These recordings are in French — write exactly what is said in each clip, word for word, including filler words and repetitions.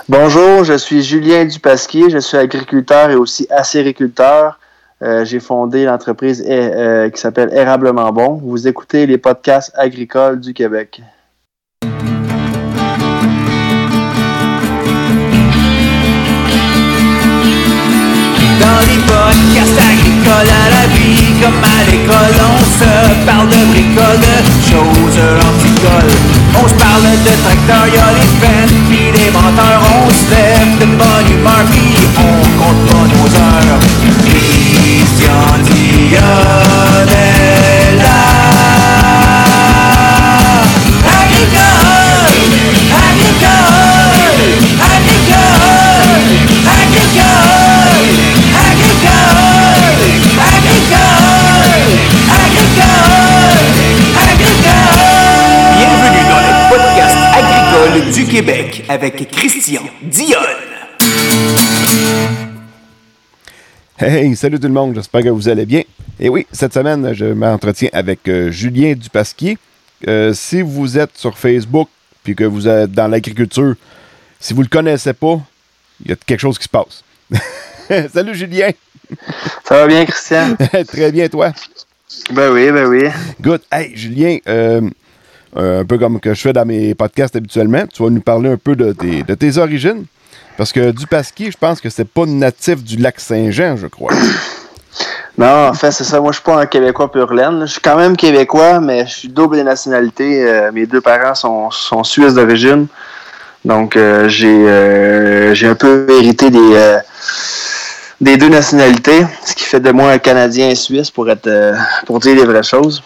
Bonjour, je suis Julien Dupasquier, je suis agriculteur et aussi acériculteur. Euh, j'ai fondé l'entreprise euh, qui s'appelle Érablement Bon. Vous écoutez les podcasts agricoles du Québec. Dans les podcasts agricoles à la vie, comme à l'école, on se parle de bricoles, de choses anticoles. On se parle de tracteurs, y'a les fans, pis les menteurs. On se lève de bonne humeur, pis on compte pas nos heures. Christian Dionne est là. Agricole, agricole, agricole, agricole. Agricole, agricole, agricole. Bienvenue dans le podcast agricole du Québec avec Christian Dionne. Hey, salut tout le monde, j'espère que vous allez bien. Et oui, cette semaine, je m'entretiens avec euh, Julien Dupasquier. Euh, si vous êtes sur Facebook puis que vous êtes dans l'agriculture, si vous le connaissez pas, il y a quelque chose qui se passe. Salut Julien! Ça va bien, Christian? Très bien, toi? Ben oui, ben oui. Good. Hey, Julien, euh, un peu comme que je fais dans mes podcasts habituellement, tu vas nous parler un peu de tes, de tes origines. Parce que Dupasquier, je pense que c'est pas natif du lac Saint-Jean, je crois. Non, en fait, c'est ça. Moi, je suis pas un Québécois pur laine. Je suis quand même Québécois, mais je suis double nationalité. Euh, mes deux parents sont, sont suisses d'origine. Donc, euh, j'ai, euh, j'ai un peu hérité des... Euh, des deux nationalités, ce qui fait de moi un Canadien et Suisse pour être euh, pour dire les vraies choses.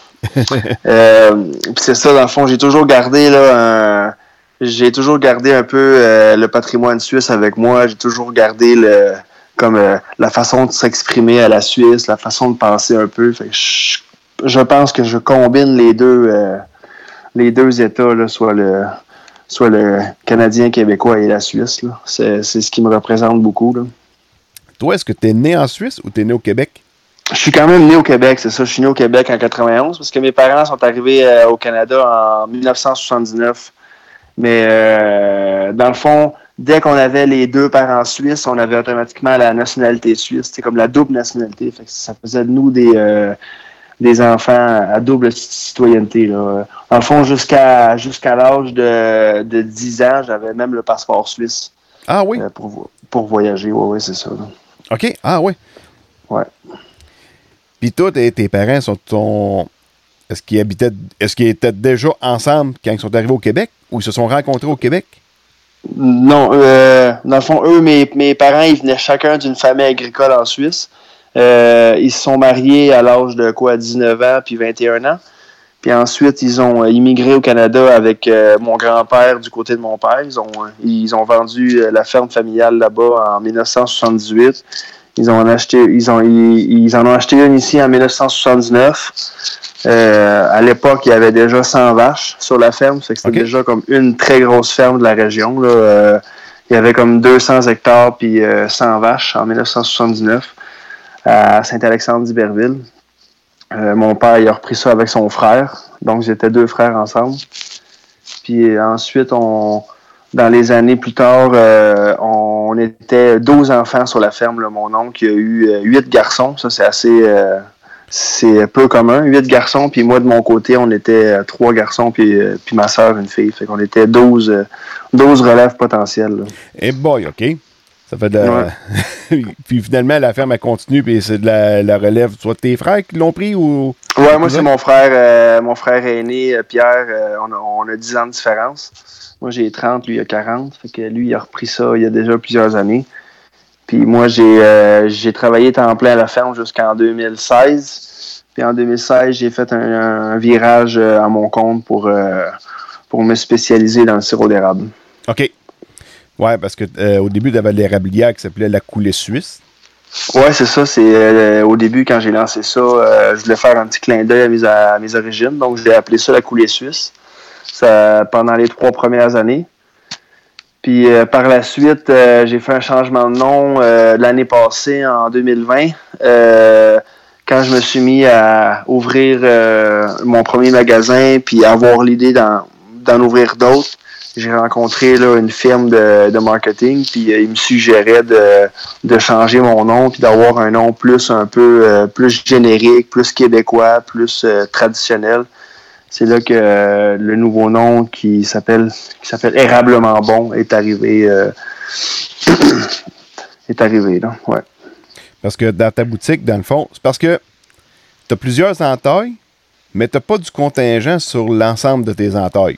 euh, puis c'est ça, dans le fond, j'ai toujours gardé là un, j'ai toujours gardé un peu euh, le patrimoine suisse avec moi. J'ai toujours gardé le comme euh, la façon de s'exprimer à la Suisse, la façon de penser un peu. Fait que je, je pense que je combine les deux euh, les deux États là, soit le soit le Canadien, Québécois et la Suisse. Là. C'est c'est ce qui me représente beaucoup là. Toi, est-ce que tu es né en Suisse ou tu es né au Québec? Je suis quand même né au Québec, c'est ça. Je suis né au Québec en quatre-vingt-onze parce que mes parents sont arrivés euh, au Canada en dix-neuf cent soixante-dix-neuf. Mais euh, dans le fond, dès qu'on avait les deux parents suisses, on avait automatiquement la nationalité suisse. C'était comme la double nationalité. Fait que ça faisait de nous des, euh, des enfants à double citoyenneté. Là. Dans le fond, jusqu'à, jusqu'à l'âge de, de dix ans, j'avais même le passeport suisse. Ah oui? Euh, pour, pour voyager. Oui, oui, c'est ça. Là. OK. Ah oui. Ouais. Puis toi, tes, tes parents sont ton... Est-ce qu'ils habitaient est-ce qu'ils étaient déjà ensemble quand ils sont arrivés au Québec ou ils se sont rencontrés au Québec? Non, euh, dans le fond, eux, mes, mes parents, ils venaient chacun d'une famille agricole en Suisse. Euh, ils se sont mariés à l'âge de quoi, dix-neuf ans puis vingt et un ans. Puis ensuite, ils ont immigré au Canada avec euh, mon grand-père du côté de mon père. Ils ont, ils ont vendu la ferme familiale là-bas en dix-neuf cent soixante-dix-huit. Ils ont acheté, ils ont, ils, ils en ont acheté une ici en dix-neuf cent soixante-dix-neuf. Euh, à l'époque, il y avait déjà cent vaches sur la ferme. Fait que c'était okay. Déjà comme une très grosse ferme de la région. Là. Euh, il y avait comme deux cents hectares puis euh, cent vaches en dix-neuf cent soixante-dix-neuf à Saint-Alexandre-d'Iberville. Euh, mon père, il a repris ça avec son frère. Donc, j'étais deux frères ensemble. Puis ensuite, on, dans les années plus tard, euh, on était douze enfants sur la ferme. Là. Mon oncle, il a eu euh, huit garçons. Ça, c'est assez... Euh, c'est peu commun. Huit garçons. Puis moi, de mon côté, on était euh, trois garçons puis, euh, puis ma soeur, une fille. Fait qu'on était douze, euh, douze relèves potentielles. Et hey boy, OK. Ça fait de la... ouais. Puis finalement, la ferme a continué, puis c'est de la, la relève. Soit tes frères qui l'ont pris ou. Ouais, moi, c'est mon frère, euh, mon frère aîné, Pierre. Euh, on, a, on a dix ans de différence. Moi, j'ai trente, lui, il a quarante. Fait que lui, il a repris ça il y a déjà plusieurs années. Puis moi, j'ai, euh, j'ai travaillé temps plein à la ferme jusqu'en deux mille seize. Puis en deux mille seize, j'ai fait un, un virage à mon compte pour, euh, pour me spécialiser dans le sirop d'érable. OK. Ouais, parce que euh, au début, tu avais l'érablière qui s'appelait la coulée suisse. Ouais, c'est ça. C'est euh, au début, quand j'ai lancé ça, euh, je voulais faire un petit clin d'œil à mes, à mes origines. Donc, j'ai appelé ça la coulée suisse. Ça, pendant les trois premières années. Puis euh, par la suite, euh, j'ai fait un changement de nom euh, l'année passée, en deux mille vingt, euh, quand je me suis mis à ouvrir euh, mon premier magasin puis avoir l'idée d'en, d'en ouvrir d'autres. j'ai rencontré là, une firme de, de marketing, puis euh, ils me suggéraient de, de changer mon nom, puis d'avoir un nom plus un peu euh, plus générique, plus québécois, plus euh, traditionnel. C'est là que euh, le nouveau nom qui s'appelle qui s'appelle Érablement Bon est arrivé. Euh, est arrivé, là, ouais. Parce que dans ta boutique, dans le fond, c'est parce que tu as plusieurs entailles, mais tu n'as pas du contingent sur l'ensemble de tes entailles.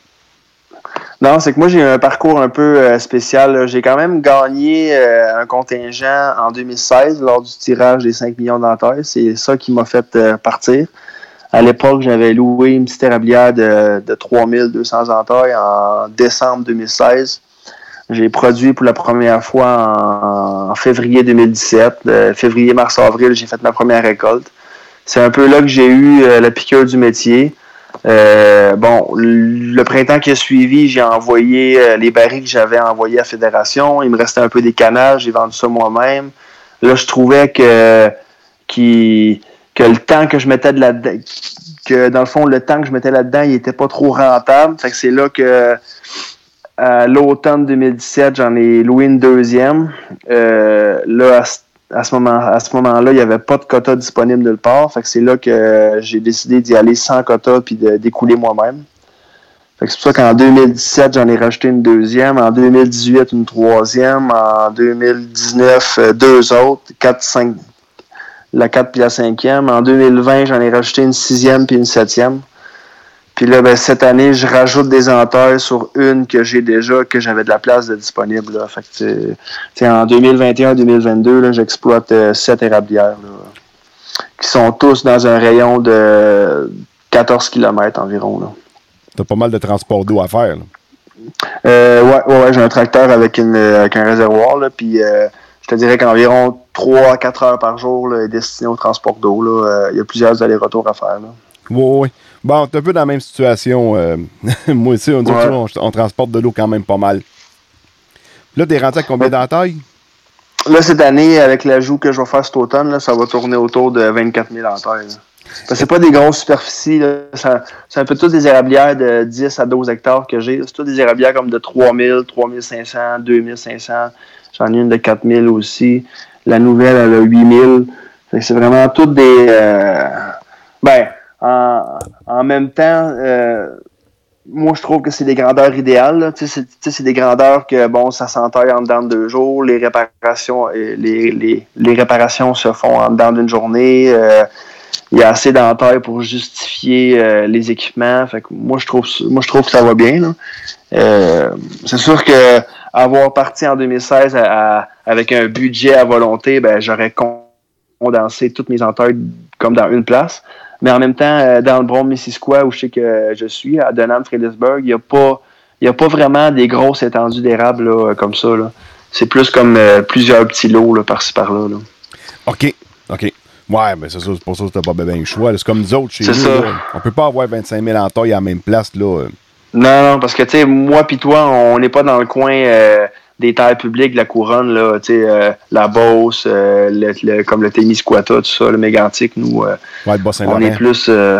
Non, c'est que moi, j'ai un parcours un peu euh, spécial. Là. J'ai quand même gagné euh, un contingent en deux mille seize lors du tirage des cinq millions d'entailles. C'est ça qui m'a fait euh, partir. À l'époque, j'avais loué une petite érablière de, de trois mille deux cents entailles en décembre deux mille seize. J'ai produit pour la première fois en, en février deux mille dix-sept. Euh, février, mars, avril, j'ai fait ma première récolte. C'est un peu là que j'ai eu euh, la piqûre du métier. Euh, bon, le printemps qui a suivi, j'ai envoyé euh, les barils que j'avais envoyés à Fédération. Il me restait un peu des canages, j'ai vendu ça moi-même. Là, je trouvais que, qui, que le temps que je mettais de là-dedans, que dans le fond, le temps que je mettais là-dedans, il était pas trop rentable. Fait que c'est là que à l'automne deux mille dix-sept, j'en ai loué une deuxième. Euh, là, à, à ce moment, à ce moment-là, il n'y avait pas de quota disponible nulle part. Fait que c'est là que j'ai décidé d'y aller sans quota puis de d'écouler moi-même. Fait que c'est pour ça qu'en deux mille dix-sept, j'en ai rajouté une deuxième. En deux mille dix-huit, une troisième. En deux mille dix-neuf, deux autres. Quatre, cinq, la quatre puis la cinquième. En deux mille vingt, j'en ai rajouté une sixième puis une septième. Puis là, ben, cette année, je rajoute des entailles sur une que j'ai déjà, que j'avais de la place de disponible. Là. Fait que, t'sais, en deux mille vingt et un deux mille vingt-deux, là, j'exploite euh, sept érablières, là, qui sont tous dans un rayon de quatorze kilomètres environ. Là. T'as pas mal de transport d'eau à faire. Là. Euh, ouais, ouais, ouais, j'ai un tracteur avec, une, avec un réservoir, là, puis euh, je te dirais qu'environ trois à quatre heures par jour là, est destiné au transport d'eau. Là. Euh, il y a plusieurs allers-retours à faire. Là. Oui, oui. Bon, t'es un peu dans la même situation. Euh, moi aussi, on, dit ouais. on, on transporte de l'eau quand même pas mal. Là, t'es rendu à combien d'entailles? Là, cette année, avec l'ajout que je vais faire cet automne, là, ça va tourner autour de vingt-quatre mille entailles. Là. Parce que c'est pas des grosses superficies. Là. Ça, c'est un peu toutes des érablières de dix à douze hectares que j'ai. C'est toutes des érablières comme de trois mille, trois mille cinq cents, deux mille cinq cents. J'en ai une de quatre mille aussi. La nouvelle, elle a huit mille. Fait que c'est vraiment toutes des... Euh, ben... En, en même temps, euh, moi, je trouve que c'est des grandeurs idéales. Tu sais, c'est, c'est des grandeurs que, bon, ça s'entaille en dedans de deux jours. Les réparations, les, les, les réparations se font en dedans d'une journée. Euh, il y a assez d'entailles pour justifier euh, les équipements. Fait que moi, je trouve, moi, je trouve que ça va bien. Là. Euh, c'est sûr que avoir parti en deux mille seize à, à, avec un budget à volonté, ben, j'aurais condensé toutes mes entailles comme dans une place. Mais en même temps, dans le Brome-Missisquoi, où je sais que je suis, à Dunham-Fredericksburg, il n'y a pas, il y a pas vraiment des grosses étendues d'érable là, comme ça. Là. C'est plus comme euh, plusieurs petits lots là, par-ci par-là. Là. OK. OK. Ouais, mais c'est ça, c'est pour ça que tu n'as pas bien le choix. Là. C'est comme nous autres chez c'est nous. Ça. Là. On peut pas avoir vingt-cinq mille entailles à la même place. Là. Non, non, parce que, tu sais, moi pis toi, on n'est pas dans le coin euh, des terres publiques de la couronne, là, tu sais, euh, la Beauce, euh, le, le, comme le Témiscouata, tout ça, le Mégantic, nous, euh, ouais, le on est plus euh,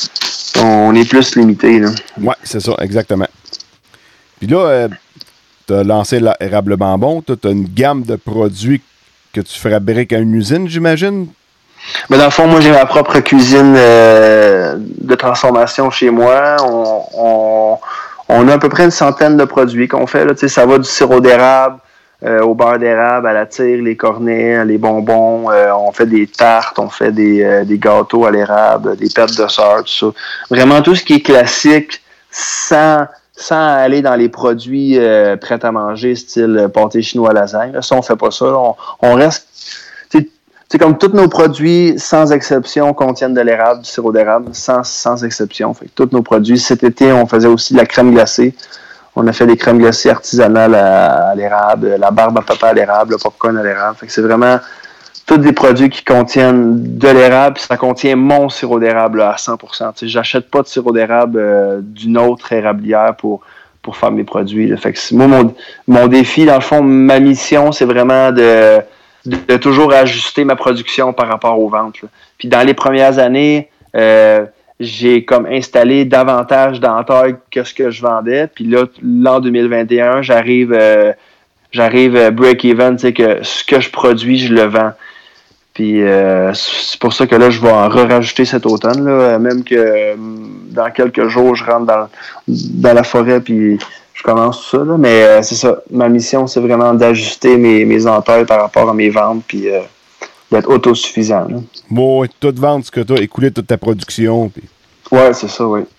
on est plus limité, là. Ouais, c'est ça, exactement. Puis là, euh, tu as lancé l'érablement bon, tu as une gamme de produits que tu fabriques à une usine, j'imagine? Mais dans le fond, moi, j'ai ma propre cuisine euh, de transformation chez moi. On, on, on a à peu près une centaine de produits qu'on fait. Là. Tu sais, ça va du sirop d'érable euh, au beurre d'érable, à la tire, les cornets, les bonbons. Euh, on fait des tartes, on fait des, euh, des gâteaux à l'érable, des pâtes de sœur, tout ça. Vraiment tout ce qui est classique sans, sans aller dans les produits euh, prêts à manger, style pâté chinois lasagne. Là, ça, on fait pas ça. Là. On, on reste... C'est comme tous nos produits, sans exception, contiennent de l'érable, du sirop d'érable, sans, sans exception. Fait que tous nos produits, cet été, on faisait aussi de la crème glacée. On a fait des crèmes glacées artisanales à, à l'érable, la barbe à papa à l'érable, le popcorn à l'érable. Fait que c'est vraiment tous des produits qui contiennent de l'érable, puis ça contient mon sirop d'érable là, à cent pour cent. T'sais, j'achète pas de sirop d'érable euh, d'une autre érablière pour, pour faire mes produits. Là. Fait que moi, mon, mon défi, dans le fond, ma mission, c'est vraiment de... de toujours ajuster ma production par rapport aux ventes. Là. Puis dans les premières années, euh, j'ai comme installé davantage d'entailles que ce que je vendais. Puis là, l'an deux mille vingt et un, j'arrive, euh, j'arrive euh, break-even, tu sais, que ce que je produis, je le vends. Puis euh, c'est pour ça que là, je vais en re-rajouter cet automne, là, même que euh, dans quelques jours, je rentre dans, dans la forêt puis je commence tout ça. Là. Mais euh, c'est ça, ma mission, c'est vraiment d'ajuster mes, mes entailles par rapport à mes ventes puis euh, d'être autosuffisant. Là. Bon, ouais, tout vendre ce que tu as, écouler toute ta production. Puis... Ouais, c'est ça, oui.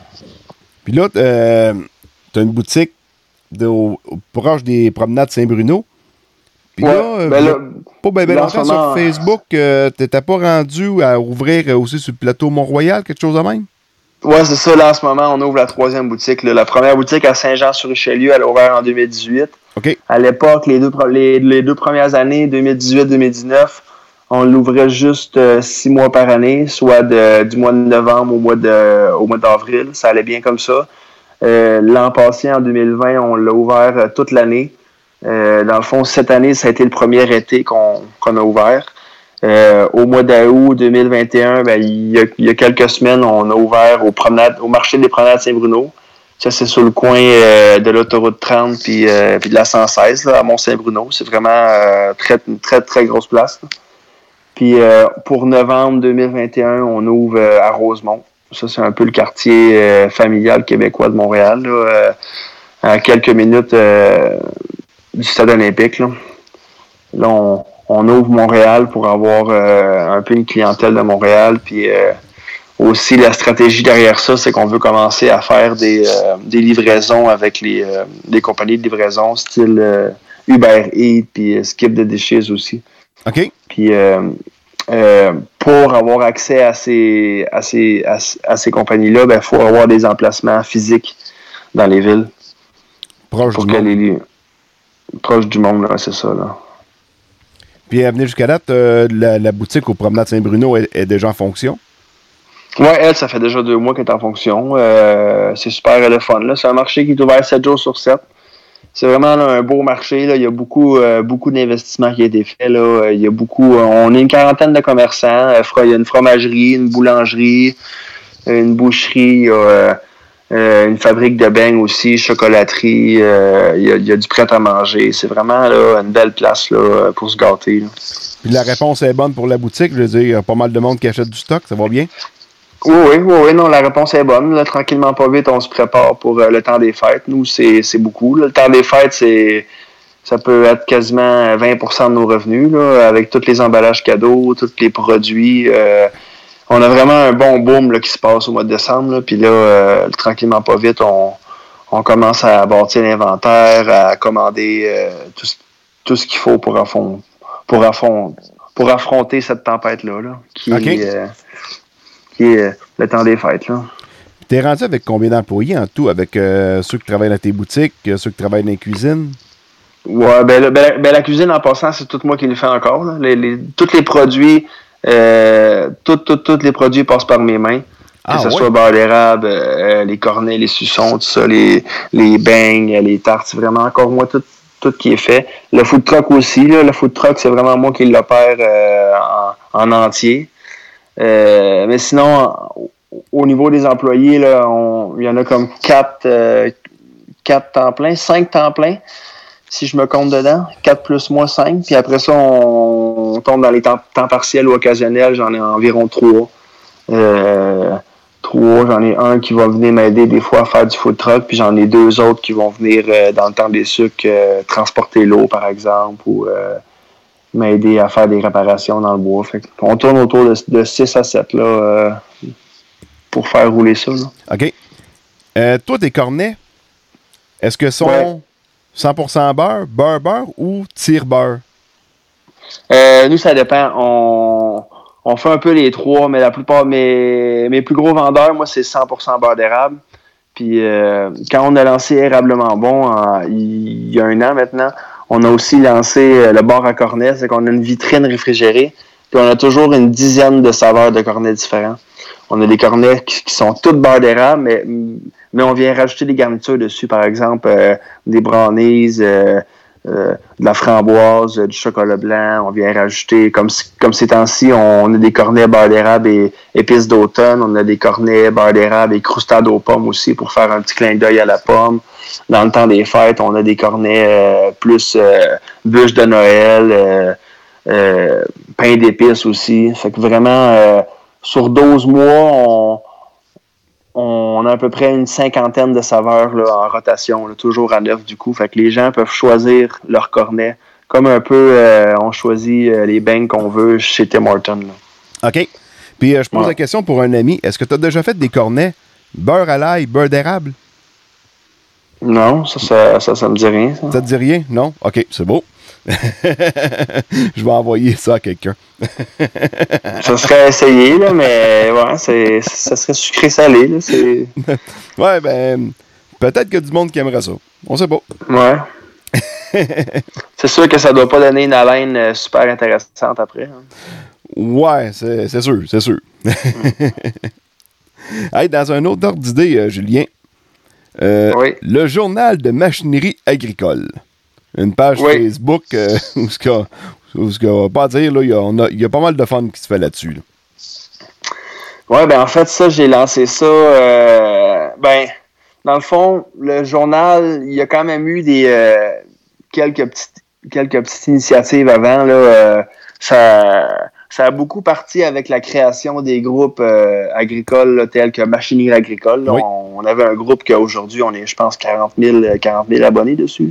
Puis là, euh, tu as une boutique de, au, proche des promenades Saint-Bruno. Puis ouais, là, ben là, pas bien ben longtemps moment, sur Facebook, euh, t'étais pas rendu à ouvrir aussi sur le plateau Mont-Royal, quelque chose de même? Ouais, c'est ça. Là, en ce moment, on ouvre la troisième boutique. Là. La première boutique à Saint-Jean-sur-Richelieu, elle a ouvert en deux mille dix-huit. OK. À l'époque, les deux, les, les deux premières années, deux mille dix-huit deux mille dix-neuf, on l'ouvrait juste euh, six mois par année, soit de, du mois de novembre au mois de, au mois d'avril. Ça allait bien comme ça. Euh, l'an passé, en deux mille vingt, on l'a ouvert euh, toute l'année. Euh, dans le fond, cette année, ça a été le premier été qu'on, qu'on a ouvert. Euh, au mois d'août deux mille vingt et un, ben, il, y a, il y a quelques semaines, on a ouvert au, promenade, au marché des promenades Saint-Bruno. Ça, c'est sur le coin euh, de l'autoroute trente puis, euh, puis de la cent seize, là, à Mont-Saint-Bruno. C'est vraiment euh, très, une très, très grosse place. Là. Puis euh, pour novembre deux mille vingt et un, on ouvre euh, à Rosemont. Ça, c'est un peu le quartier euh, familial québécois de Montréal, là, euh, à quelques minutes euh, du stade olympique. Là, là on, on ouvre Montréal pour avoir euh, un peu une clientèle de Montréal. Puis euh, aussi, la stratégie derrière ça, c'est qu'on veut commencer à faire des, euh, des livraisons avec les, euh, les compagnies de livraison, style euh, Uber Eats, puis euh, Skip the Dishes aussi. OK. Puis euh, euh, pour avoir accès à ces, à ces, à, à ces compagnies-là, il ben, faut avoir des emplacements physiques dans les villes. Proche pour du monde. Les, proche du monde, là, c'est ça. Là. Puis à venir jusqu'à date, euh, la, la boutique au promenade Saint-Bruno est, est déjà en fonction? Oui, elle, ça fait déjà deux mois qu'elle est en fonction. Euh, c'est super le fun. Là. C'est un marché qui est ouvert sept jours sur sept. C'est vraiment là, un beau marché. Là. Il y a beaucoup, euh, beaucoup d'investissements qui ont été faits. Là. Il y a beaucoup. On est une quarantaine de commerçants. Il y a une fromagerie, une boulangerie, une boucherie, il y a euh, une fabrique de beignes aussi, chocolaterie. Euh, il, y a, il y a du prêt à manger. C'est vraiment là, une belle place là, pour se gâter. Là. Puis la réponse est bonne pour la boutique. Je veux dire, il y a pas mal de monde qui achète du stock. Ça va bien? Oui, oui, oui, oui, non, la réponse est bonne. Là, tranquillement, pas vite, on se prépare pour euh, le temps des fêtes. Nous, c'est, c'est beaucoup. Là. Le temps des fêtes, c'est ça peut être quasiment vingt pour cent de nos revenus, là, avec tous les emballages cadeaux, tous les produits. Euh, on a vraiment un bon boom là, qui se passe au mois de décembre. Là, puis là, euh, tranquillement, pas vite, on, on commence à bâtir l'inventaire, à commander euh, tout, tout ce qu'il faut pour, affon- pour, affon- pour affronter cette tempête-là. Là, qui okay. euh, qui est euh, le temps des fêtes. Là. T'es rendu avec combien d'employés en tout, avec euh, ceux qui travaillent dans tes boutiques, euh, ceux qui travaillent dans les cuisines? Ouais, ben, ben, ben, ben la cuisine, en passant, c'est tout moi qui le fais encore. Là. Les, les, tous les produits, euh, tous tout, tout les produits passent par mes mains. Ah, que ce ouais. soit beurre d'érable, euh, les cornets, les suçons, tout ça, les, les beignes, les tartes, c'est vraiment encore moi tout, tout qui est fait. Le food truck aussi, là, le food truck, c'est vraiment moi qui l'opère euh, en, en entier. Euh, mais sinon, au niveau des employés, là, on, il y en a comme quatre, euh, quatre temps plein, cinq temps plein, si je me compte dedans. Quatre plus moi, cinq. Puis après ça, on, on tombe dans les temps, temps partiels ou occasionnels. J'en ai environ trois. Euh, trois, j'en ai un qui va venir m'aider des fois à faire du food truck, puis j'en ai deux autres qui vont venir euh, dans le temps des sucres euh, transporter l'eau, par exemple, ou euh, m'aider à faire des réparations dans le bois. Fait on tourne autour de, de six à sept là, euh, pour faire rouler ça. Là. OK. Euh, toi, tes cornets, est-ce que sont ouais. cent pour cent beurre, beurre, beurre ou tire-beurre? Euh, nous, ça dépend. On, on fait un peu les trois, mais la plupart de mes, mes plus gros vendeurs, moi, c'est cent pour cent beurre d'érable. Puis euh, quand on a lancé Érablement Bon, en, il y a un an maintenant, on a aussi lancé le bar à cornet, c'est qu'on a une vitrine réfrigérée, puis on a toujours une dizaine de saveurs de cornets différents. On a des cornets qui, qui sont toutes beurre d'érable, mais, mais on vient rajouter des garnitures dessus, par exemple, euh, des brownies, euh, euh, de la framboise, euh, du chocolat blanc. On vient rajouter, comme, comme ces temps-ci, on, on a des cornets beurre d'érable et épices d'automne. On a des cornets beurre d'érable et croustade aux pommes aussi pour faire un petit clin d'œil à la pomme. Dans le temps des fêtes, on a des cornets euh, plus euh, bûches de Noël, euh, euh, pain d'épices aussi. Fait que vraiment, euh, sur douze mois, on, on a à peu près une cinquantaine de saveurs là, en rotation, là, toujours à neuf du coup. Fait que les gens peuvent choisir leur cornet. Comme un peu, euh, on choisit euh, les beignes qu'on veut chez Tim Hortons. Là. OK. Puis euh, je pose ouais. la question pour un ami. Est-ce que tu as déjà fait des cornets beurre à l'ail, beurre d'érable? Non, ça, ça, ça, ça me dit rien. Ça, ça te dit rien? Non? OK, c'est beau. Je vais envoyer ça à quelqu'un. Ça serait essayé, là, mais ouais, c'est, ça serait sucré-salé. Là, c'est... Ouais, ben, peut-être qu'il y a du monde qui aimerait ça. On sait pas. Ouais. C'est sûr que ça doit pas donner une haleine super intéressante après. Hein. Ouais, c'est, c'est sûr, c'est sûr. Mm. Hey, dans un autre ordre d'idée, euh, Julien, euh, oui. Le journal de machinerie agricole. Une page oui. Facebook euh, où ce qu'on va pas dire, là, il y, a, y a pas mal de fun qui se fait là-dessus. Là. Ouais, ben en fait, ça, j'ai lancé ça. Euh, ben, dans le fond, le journal, il y a quand même eu des euh, quelques petites quelques petites initiatives avant. Là, euh, ça, ça a beaucoup parti avec la création des groupes euh, agricoles là, tels que Machinerie agricole. Là, oui. on, on avait un groupe qu'aujourd'hui, on est, je pense, quarante mille abonnés dessus.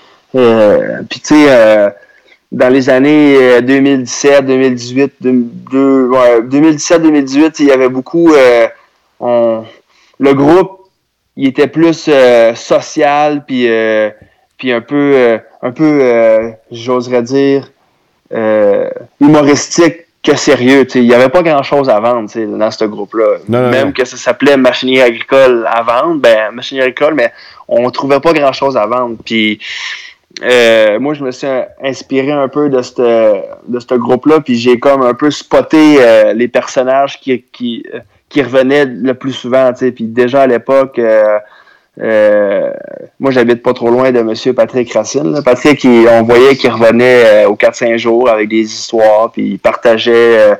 Euh, puis tu sais, euh, dans les années deux mille dix-sept, deux mille dix-huit, deux, ouais, deux mille dix-sept, deux mille dix-huit, il y avait beaucoup. Euh, on, le groupe, il était plus euh, social, puis euh, puis un peu, euh, un peu, euh, j'oserais dire, euh, humoristique que sérieux. Tu sais, il y avait pas grand-chose à vendre, tu sais, dans ce groupe-là. Non, Même non. que ça s'appelait Machinerie agricole à vendre, ben Machinerie agricole, mais on trouvait pas grand-chose à vendre. Puis Euh, moi, je me suis inspiré un peu de ce de ce groupe-là, puis j'ai comme un peu spoté euh, les personnages qui qui qui revenaient le plus souvent, tu sais. Puis déjà à l'époque, euh, euh, moi, j'habite pas trop loin de Monsieur Patrick Racine. Là. Patrick, il, on voyait qu'il revenait euh, aux quatre cinq jours avec des histoires, puis il partageait euh,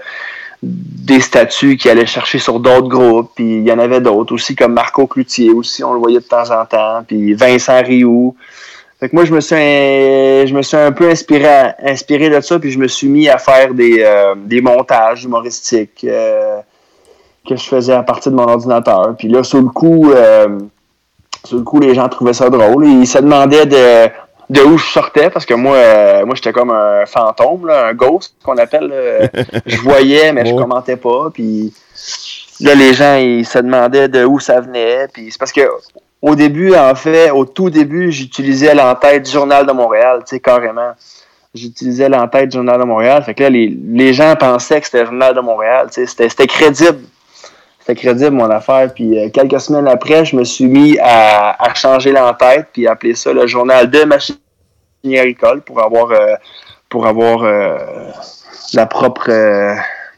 des statuts qu'il allait chercher sur d'autres groupes, puis il y en avait d'autres aussi, comme Marco Cloutier aussi, on le voyait de temps en temps, puis Vincent Rioux. Fait que moi, je me suis un, je me suis un peu inspiré, à, inspiré de ça, puis je me suis mis à faire des, euh, des montages humoristiques euh, que je faisais à partir de mon ordinateur. Puis là, sur le coup, euh, sur le coup, les gens trouvaient ça drôle. Ils se demandaient de, de où je sortais, parce que moi, euh, moi j'étais comme un fantôme, là, un ghost, qu'on appelle. Euh, je voyais, mais je commentais pas. Puis là, les gens, ils se demandaient de où ça venait. Puis c'est parce que au début, en fait, au tout début, j'utilisais l'entête du Journal de Montréal, tu sais, carrément. J'utilisais l'entête du Journal de Montréal. Fait que là, les, les gens pensaient que c'était le Journal de Montréal, tu sais, c'était, c'était crédible. C'était crédible, mon affaire. Puis euh, quelques semaines après, je me suis mis à, à changer l'entête, puis appeler ça le Journal de Machinerie agricole pour avoir, euh, pour avoir euh, la propre, euh,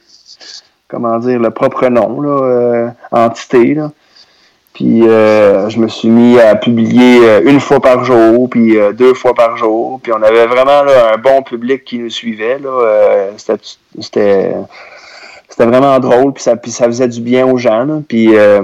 comment dire, le propre nom, là, euh, entité, là. Puis euh, je me suis mis à publier euh, une fois par jour, puis euh, deux fois par jour. Puis on avait vraiment là, un bon public qui nous suivait. Là. Euh, c'était, c'était, c'était vraiment drôle, puis ça, puis ça faisait du bien aux gens. Là. Puis euh,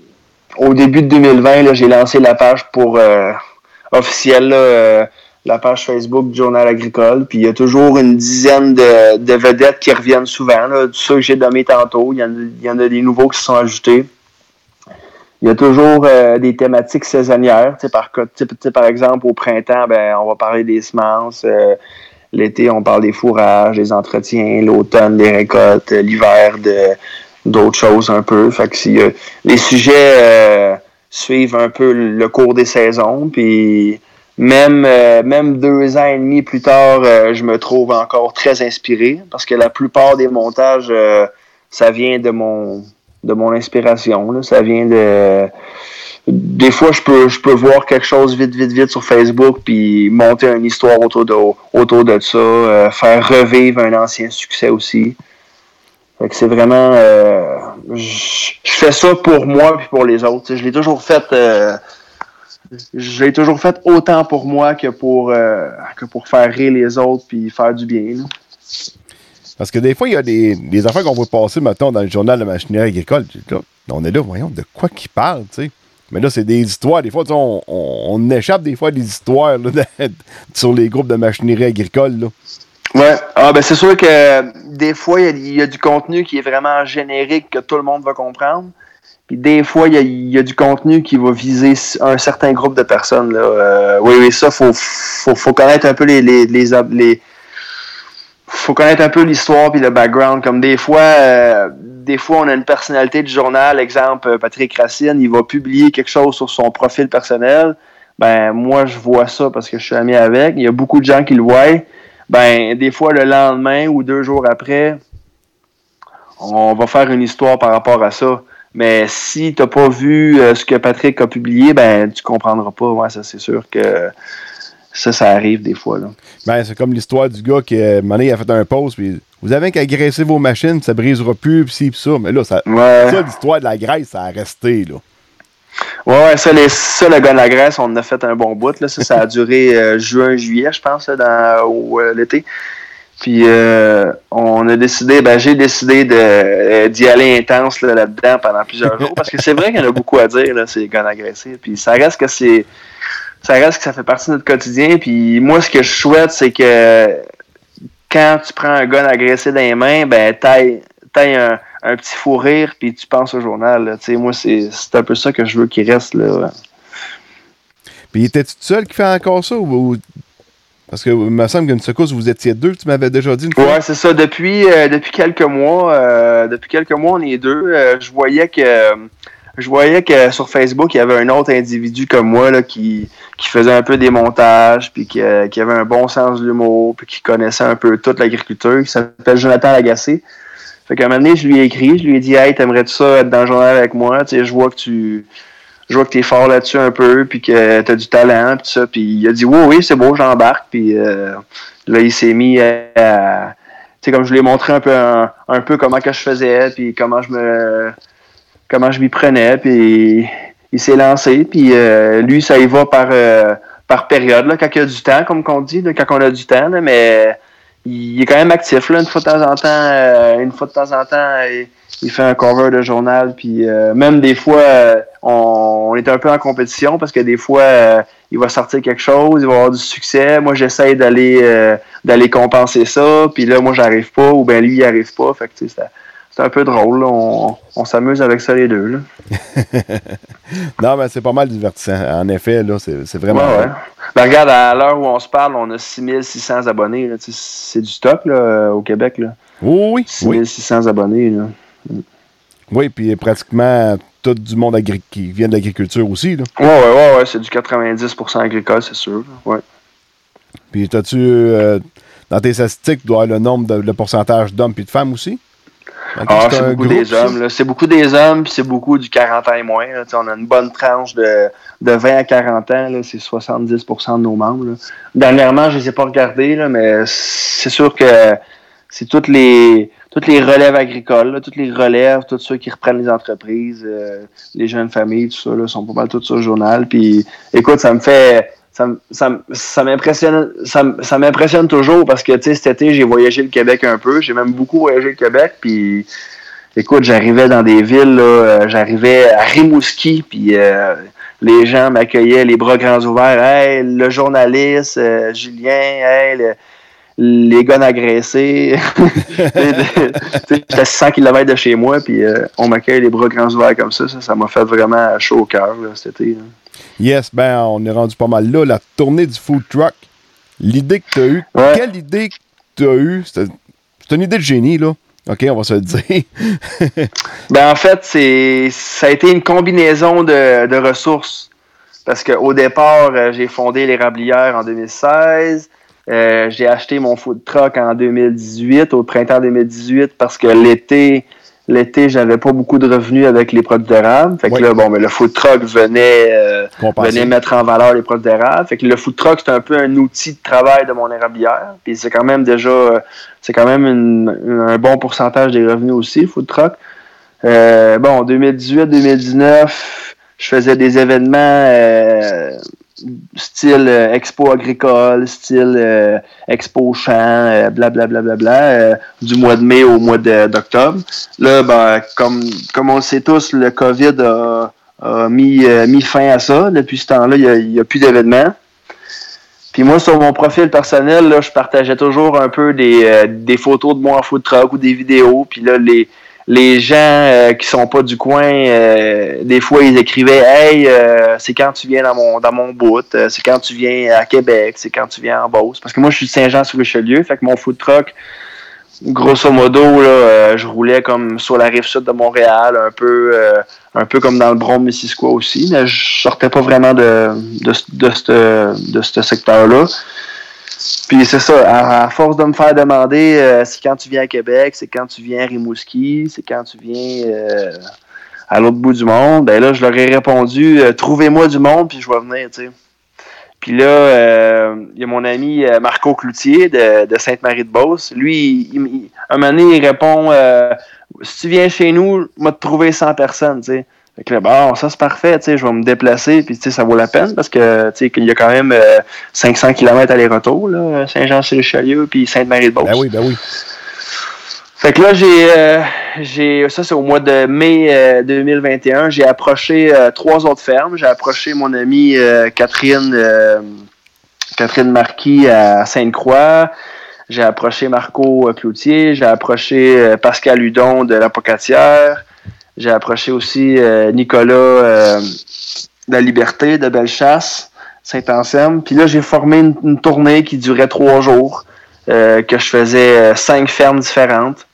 au début de deux mille vingt, là, j'ai lancé la page pour euh, officielle, là, euh, la page Facebook du Journal agricole. Puis il y a toujours une dizaine de, de vedettes qui reviennent souvent. Là, ceux que j'ai nommés tantôt, il y en, il y en a des nouveaux qui se sont ajoutés. Il y a toujours euh, des thématiques saisonnières. Par, par exemple, au printemps, ben, on va parler des semences. Euh, l'été, on parle des fourrages, des entretiens. L'automne, des récoltes. L'hiver, de, d'autres choses un peu. Fait que si, euh, les sujets euh, suivent un peu le cours des saisons. Puis même, euh, même deux ans et demi plus tard, euh, je me trouve encore très inspiré. Parce que la plupart des montages, euh, ça vient de mon... de mon inspiration, là. Ça vient de... Des fois, je peux je peux voir quelque chose vite, vite, vite sur Facebook, puis monter une histoire autour de, autour de ça, euh, faire revivre un ancien succès aussi. Fait que c'est vraiment... Euh, je fais ça pour moi puis pour les autres. T'sais, je l'ai toujours fait... Euh, je l'ai toujours fait autant pour moi que pour, euh, que pour faire rire les autres puis faire du bien. Là. Parce que des fois, il y a des, des affaires qu'on voit passer, mettons, dans le journal de machinerie agricole. Là, on est là, voyons, de quoi qu'ils parlent, tu sais. Mais là, c'est des histoires. Des fois, on, on, on échappe des fois à des histoires là, de, sur les groupes de machinerie agricole. Là. Ouais. Ah, ben c'est sûr que des fois, il y, y a du contenu qui est vraiment générique que tout le monde va comprendre. Puis des fois, il y, y a du contenu qui va viser un certain groupe de personnes. Là. Euh, oui, oui, ça, faut, faut, faut connaître un peu les... les, les, les faut connaître un peu l'histoire puis le background. Comme des fois, euh, des fois, on a une personnalité du journal, exemple Patrick Racine, il va publier quelque chose sur son profil personnel. Ben moi, je vois ça parce que je suis ami avec. Il y a beaucoup de gens qui le voient. Ben des fois, le lendemain ou deux jours après, on va faire une histoire par rapport à ça. Mais si t'as pas vu euh, ce que Patrick a publié, ben tu comprendras pas. Ouais, ça c'est sûr que ça, ça arrive des fois. Là. Ben, c'est comme l'histoire du gars qui, euh, Mané, a fait un post, puis vous avez qu'à graisser vos machines, ça brisera plus, pis ci, pis ça. Mais là, ça, ouais. ça, l'histoire de la graisse, ça a resté, là. Ouais, ouais, ça, les, ça, le gars de la graisse, on en a fait un bon bout, là. Ça, ça a duré euh, juin, juillet, je pense, là, dans, au, euh, l'été. Puis, euh, on a décidé, ben, j'ai décidé de, euh, d'y aller intense, là, là-dedans pendant plusieurs jours, parce que c'est vrai qu'il y en a beaucoup à dire, là, ces gars agressés. Puis, ça reste que c'est, ça reste que ça fait partie de notre quotidien. Puis moi, ce que je souhaite, c'est que quand tu prends un gun agressé dans les mains, ben t'ailles, t'ailles un, un petit fou rire, puis tu penses au journal. Tu sais, moi, c'est, c'est un peu ça que je veux qu'il reste. Là. Puis étais-tu tout seul qui fait encore ça? Ou... Parce que il me semble qu'une secousse, vous étiez deux, tu m'avais déjà dit une fois. Ouais, c'est ça. Depuis, euh, depuis quelques mois, euh, depuis quelques mois, on est deux. Euh, je voyais que... Euh, Je voyais que sur Facebook, il y avait un autre individu comme moi là, qui, qui faisait un peu des montages, puis qui, euh, qui avait un bon sens de l'humour, puis qui connaissait un peu toute l'agriculture, qui s'appelle Jonathan Lagacé. Fait qu'à un moment donné, je lui ai écrit, je lui ai dit « Hey, t'aimerais-tu ça être dans le journal avec moi? Tu sais, je vois que tu je vois que t'es fort là-dessus un peu, puis que t'as du talent, puis ça. » Puis il a dit « Oui, oui, c'est beau, j'embarque. » Puis euh, là, il s'est mis à... à tu sais, comme je lui ai montré un peu, un, un peu comment que je faisais, puis comment je me... comment je m'y prenais, puis il s'est lancé, puis euh, lui, ça y va par, euh, par période, là, quand il y a du temps, comme qu'on dit, là, quand on a du temps, là, mais il est quand même actif, là, une fois de temps en temps, euh, une fois de temps en temps, il, il fait un cover de journal, puis euh, même des fois, euh, on, on est un peu en compétition, parce que des fois, euh, il va sortir quelque chose, il va avoir du succès, moi, j'essaie d'aller euh, d'aller compenser ça, puis là, moi, j'arrive pas, ou bien lui, il arrive pas, fait que, tu sais, ça... C'est un peu drôle, là. On, on s'amuse avec ça les deux. Là. Non, mais c'est pas mal divertissant. En effet, là, c'est, c'est vraiment... Ouais, ouais. Ben, regarde, à l'heure où on se parle, on a six mille six cents abonnés. Là. C'est du stock là, au Québec. Là. Oui, oui. six mille six cents oui. abonnés. Là. Oui, puis pratiquement tout du monde agri- qui vient de l'agriculture aussi. Là. Ouais, ouais, ouais, ouais. C'est du quatre-vingt-dix pour cent agricole, c'est sûr. Ouais. Puis, t'as-tu... Euh, dans tes statistiques, tu dois avoir le nombre, de, le pourcentage d'hommes et de femmes aussi? Donc, ah, c'est, c'est beaucoup groupe, des hommes. Là. C'est beaucoup des hommes, puis c'est beaucoup du quarante ans et moins. Là. On a une bonne tranche de, de vingt à quarante ans. Là. C'est soixante-dix pour cent de nos membres. Là. Dernièrement, je ne les ai pas regardés, là, mais c'est sûr que c'est toutes les toutes les relèves agricoles, là, toutes les relèves, tous ceux qui reprennent les entreprises, euh, les jeunes familles, tout ça, là, sont pas mal tous sur le journal. Puis, écoute, ça me fait... Ça, ça, ça m'impressionne ça, ça m'impressionne toujours parce que tu sais cet été j'ai voyagé le Québec un peu, j'ai même beaucoup voyagé le Québec, puis écoute, j'arrivais dans des villes là, euh, j'arrivais à Rimouski, puis euh, les gens m'accueillaient les bras grands ouverts. Hey, le journaliste euh, Julien, hey, le, les gars agressés. J'étais à six cents kilomètres de chez moi, puis euh, on m'accueille les bras grands ouverts comme ça, ça, ça m'a fait vraiment chaud au cœur là, cet été. Là. Yes, ben on est rendu pas mal là. La tournée du food truck, l'idée que tu as eue, ouais. Quelle idée que tu as eue? C'est, c'est une idée de génie, là. OK, on va se le dire. Ben en fait, c'est ça a été une combinaison de, de ressources. Parce qu'au départ, euh, j'ai fondé l'Érablière en deux mille seize. Euh, j'ai acheté mon food truck en deux mille dix-huit, au printemps deux mille dix-huit, parce que l'été... L'été, j'avais pas beaucoup de revenus avec les produits d'érable. Fait que oui. là, bon, mais le food truck venait, euh, venait mettre en valeur les produits d'érable. Fait que le food truck, c'est un peu un outil de travail de mon érablière. Puis c'est quand même déjà, c'est quand même une, une, un bon pourcentage des revenus aussi, le food truck. Euh, bon, deux mille dix-huit deux mille dix-neuf, je faisais des événements euh, style euh, expo agricole, style euh, expo champ, euh, blablabla, bla, bla, bla, euh, du mois de mai au mois de, d'octobre. Là, ben, comme, comme on le sait tous, le COVID a, a mis, euh, mis fin à ça. Depuis ce temps-là, il n'y a, a plus d'événements. Puis moi, sur mon profil personnel, là, je partageais toujours un peu des, euh, des photos de moi en food truck ou des vidéos. Puis là, les, les gens euh, qui sont pas du coin, euh, des fois, ils écrivaient « Hey, euh, c'est quand tu viens dans mon dans mon bout, euh, c'est quand tu viens à Québec, c'est quand tu viens en Beauce. » Parce que moi, je suis de Saint-Jean-sur-Richelieu, fait que mon food truck, grosso modo, là, euh, je roulais comme sur la rive sud de Montréal, un peu euh, un peu comme dans le Brome-Missisquoi aussi, mais je sortais pas vraiment de, de, de, de, de ce secteur-là. Puis c'est ça, à, à force de me faire demander euh, c'est quand tu viens à Québec, c'est quand tu viens à Rimouski, c'est quand tu viens euh, à l'autre bout du monde, ben là, je leur ai répondu euh, trouvez-moi du monde, puis je vais venir, tu sais. Puis là, il euh, y a mon ami euh, Marco Cloutier de, de Sainte-Marie-de-Beauce. Lui, il, il, un moment donné, il répond euh, si tu viens chez nous, je vais te trouver cent personnes, tu sais. Fait que là, bon, ça c'est parfait, tu sais, je vais me déplacer, puis tu sais, ça vaut la peine parce que tu sais qu'il y a quand même euh, cinq cents kilomètres aller-retour, là, Saint-Jean-sur-Richelieu, puis Sainte-Marie-de-Beauce. Ben oui, ben oui. Fait que là, j'ai, euh, j'ai ça c'est au mois de mai euh, deux mille vingt et un, j'ai approché euh, trois autres fermes. J'ai approché mon amie euh, Catherine euh, Catherine Marquis à Sainte-Croix. J'ai approché Marco Cloutier. J'ai approché euh, Pascal Hudon de La Pocatière. J'ai approché aussi euh, Nicolas euh, de La Liberté, de Bellechasse, Saint-Anselme. Puis là, j'ai formé une, une tournée qui durait trois jours, euh, que je faisais euh, cinq fermes différentes.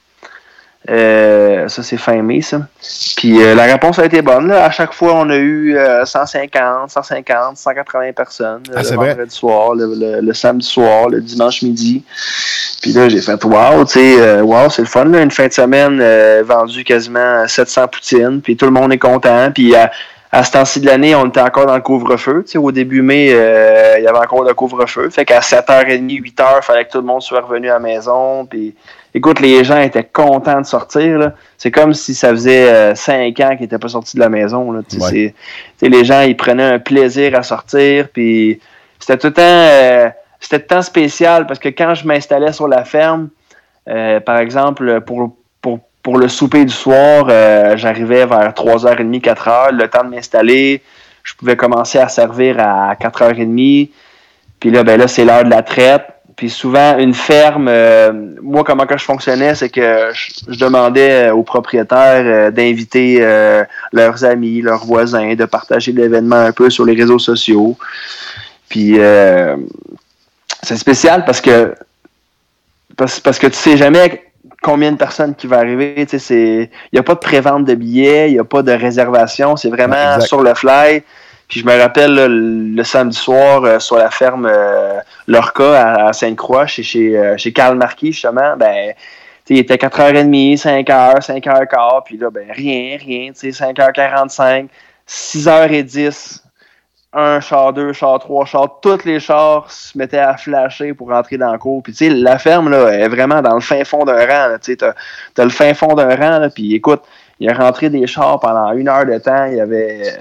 Euh, ça, c'est fin mai, ça. Puis euh, la réponse a été bonne. Là. À chaque fois, on a eu euh, cent cinquante, cent cinquante, cent quatre-vingts personnes. Ah, le c'est vendredi vrai? soir, le, le, le samedi soir, le dimanche midi. Puis là, j'ai fait « Wow, tu sais, euh, wow, c'est le fun. Là. Une fin de semaine, euh, vendu quasiment sept cents poutines. Puis tout le monde est content. Puis à, à ce temps-ci de l'année, on était encore dans le couvre-feu. Tu sais, au début mai, euh, il y avait encore le couvre-feu. Fait qu'à sept heures trente, huit heures, il fallait que tout le monde soit revenu à la maison. Puis écoute, les gens étaient contents de sortir. Là. C'est comme si ça faisait euh, cinq ans qu'ils n'étaient pas sortis de la maison. Là. Ouais. C'est, les gens, ils prenaient un plaisir à sortir. Puis c'était tout le temps, euh, c'était tout le temps spécial parce que quand je m'installais sur la ferme, euh, par exemple, pour, pour, pour le souper du soir, euh, j'arrivais vers trois heures trente, quatre heures. Le temps de m'installer, je pouvais commencer à servir à quatre heures trente. Puis là, ben là, c'est l'heure de la traite. Puis souvent, une ferme, euh, moi, comment que je fonctionnais, c'est que je, je demandais aux propriétaires euh, d'inviter euh, leurs amis, leurs voisins, de partager l'événement un peu sur les réseaux sociaux. Puis euh, c'est spécial parce que parce, parce que tu sais jamais combien de personnes qui vont arriver. Tu sais, c'est, il n'y a pas de prévente de billets, il n'y a pas de réservation, c'est vraiment ouais, sur le fly. Puis je me rappelle là, le samedi soir euh, sur la ferme euh, Lorca à, à Sainte-Croix, chez, chez, euh, chez Carl Marquis, justement, ben il était quatre heures trente, cinq heures, cinq heures quinze, puis là, ben rien, rien, tu sais, cinq heures quarante-cinq, six heures dix, un char, deux chars, trois chars, tous les chars se mettaient à flasher pour rentrer dans le cours. Puis tu sais, la ferme là est vraiment dans le fin fond d'un rang, tu sais, t'as, t'as le fin fond d'un rang, là, puis écoute, il a rentré des chars pendant une heure de temps, il y avait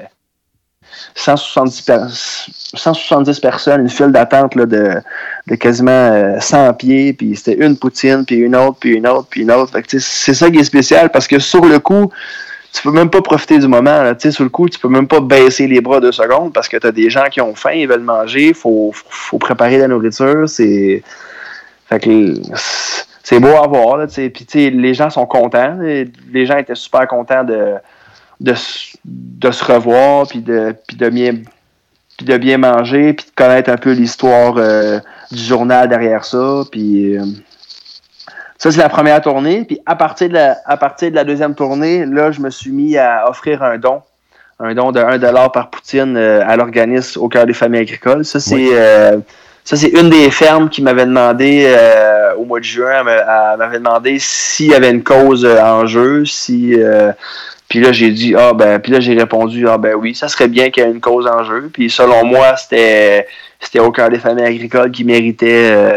cent soixante-dix, per- cent soixante-dix personnes, une file d'attente là, de, de quasiment euh, cent pieds, puis c'était une poutine, puis une autre, puis une autre, puis une autre. Fait que, c'est ça qui est spécial, parce que sur le coup, tu peux même pas profiter du moment. Là. Sur le coup, tu peux même pas baisser les bras deux secondes, parce que tu as des gens qui ont faim, ils veulent manger, il faut, faut préparer la nourriture. C'est... Fait que c'est beau à voir. Là, puis les gens sont contents. Les gens étaient super contents de... De, de se revoir, puis de, puis de, bien, puis de bien manger, puis de connaître un peu l'histoire euh, du journal derrière ça. Puis euh, ça, c'est la première tournée. Puis à partir de la, à partir de la deuxième tournée, là, je me suis mis à offrir un don. Un don de un dollar par poutine euh, à l'organisme Au cœur des familles agricoles. Ça, c'est, oui. euh, ça, c'est une des fermes qui m'avait demandé, euh, au mois de juin, elle, elle m'avait demandé s'il y avait une cause en jeu, si... Euh, Puis là, j'ai dit, ah ben, puis là, j'ai répondu, ah ben oui, ça serait bien qu'il y ait une cause en jeu. Puis selon moi, c'était, c'était Au cœur des familles agricoles qui méritait euh,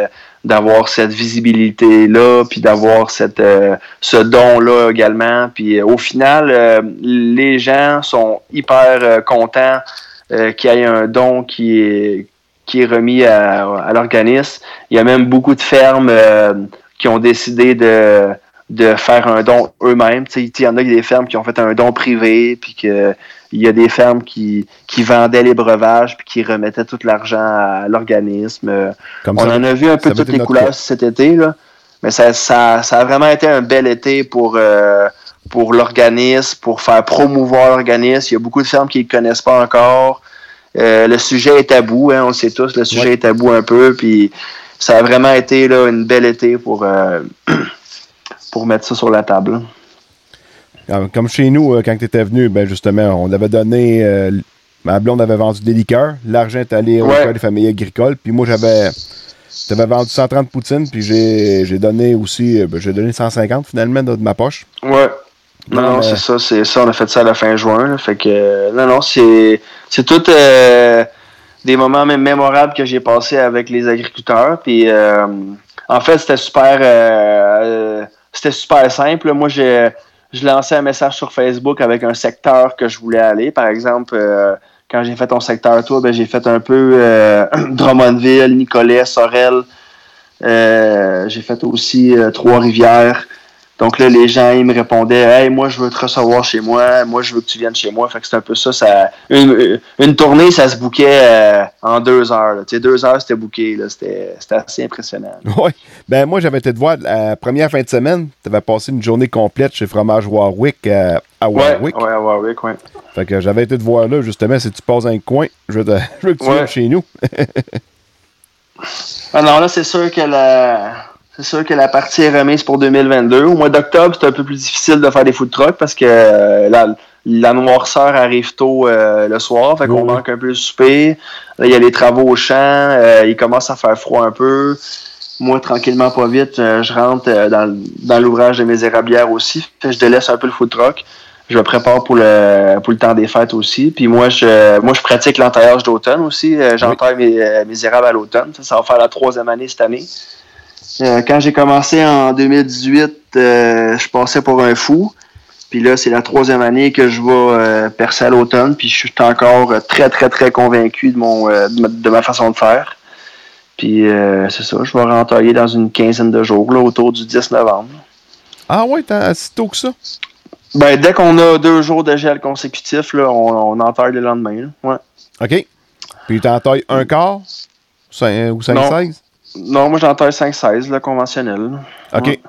d'avoir cette visibilité-là, puis d'avoir cette, euh, ce don-là également. Puis euh, au final, euh, les gens sont hyper euh, contents euh, qu'il y ait un don qui est, qui est remis à, à l'organisme. Il y a même beaucoup de fermes euh, qui ont décidé de, de faire un don eux-mêmes. Il y en a des fermes qui ont fait un don privé, puis que il y a des fermes qui, qui vendaient les breuvages puis qui remettaient tout l'argent à l'organisme. Comme On ça, en a vu un peu toutes les couleurs cas. cet été, là. Mais ça, ça, ça a vraiment été un bel été pour, euh, pour l'organisme, pour faire promouvoir l'organisme. Il y a beaucoup de fermes qui ne le connaissent pas encore. Euh, le sujet est tabou, hein, on le sait tous, le sujet ouais. est tabou un peu. Puis ça a vraiment été là, une belle été pour, euh, pour mettre ça sur la table. Comme chez nous, quand tu étais venu, ben justement, on avait donné. Euh, ma blonde avait vendu des liqueurs. L'argent est allé au ouais. cœur des familles agricoles. Puis moi, j'avais. T'avais vendu cent trente poutines. Puis j'ai, j'ai donné aussi. Ben, j'ai donné cent cinquante finalement de, de ma poche. Ouais. Non, non, non mais... c'est ça. C'est ça. On a fait ça à la fin juin. Là, fait que. Euh, non, non, c'est. C'est tout. Euh, des moments même mémorables que j'ai passés avec les agriculteurs. Puis. Euh, en fait, c'était super. Euh, euh, c'était super simple. Moi, j'ai. Je lançais un message sur Facebook avec un secteur que je voulais aller. Par exemple, euh, quand j'ai fait ton secteur tour, ben, j'ai fait un peu euh, Drummondville, Nicolet, Sorel. Euh, j'ai fait aussi euh, Trois-Rivières. Donc là, les gens, ils me répondaient « Hey, moi, je veux te recevoir chez moi. Moi, je veux que tu viennes chez moi. » Fait que c'est un peu ça. ça une, une tournée, ça se bouquait euh, en deux heures. Tu sais, deux heures, c'était bouqué. Là. C'était, c'était assez impressionnant. Oui. Ben moi, j'avais été te voir la première fin de semaine. Tu avais passé une journée complète chez Fromage Warwick à, à Warwick. Oui, ouais, à Warwick, oui. Fait que j'avais été te voir là, justement. Si tu passes un coin, je veux, te, je veux que tu ouais. viennes chez nous. Ah non, là, c'est sûr que la... C'est sûr que la partie est remise pour deux mille vingt-deux. Au mois d'octobre, c'est un peu plus difficile de faire des food trucks parce que euh, la, la noirceur arrive tôt euh, le soir, fait qu'on oui. manque un peu le souper. Là, il y a les travaux au champ, euh, il commence à faire froid un peu. Moi, tranquillement, pas vite, euh, je rentre euh, dans, dans l'ouvrage de mes érablières aussi. Fait que je délaisse un peu le food truck. Je me prépare pour le pour le temps des fêtes aussi. Puis moi, je moi je pratique l'entaillage d'automne aussi. Euh, j'entaille oui. mes, mes érables à l'automne. Ça, ça va faire la troisième année cette année. Euh, quand j'ai commencé en deux mille dix-huit, euh, je passais pour un fou. Puis là, c'est la troisième année que je vais euh, percer à l'automne. Puis je suis encore très, très, très convaincu de, mon, euh, de, ma, de ma façon de faire. Puis euh, c'est ça, je vais rentailler dans une quinzaine de jours, là, autour du dix novembre. Ah ouais, t'as si tôt que ça? Ben, dès qu'on a deux jours de gel consécutifs, là, on, on entaille le lendemain. Là. Ouais. OK. Puis t'entailles un quart? cinq, ou cinq seize? Non, moi j'entaille cinq seize, le conventionnel. OK. Ouais.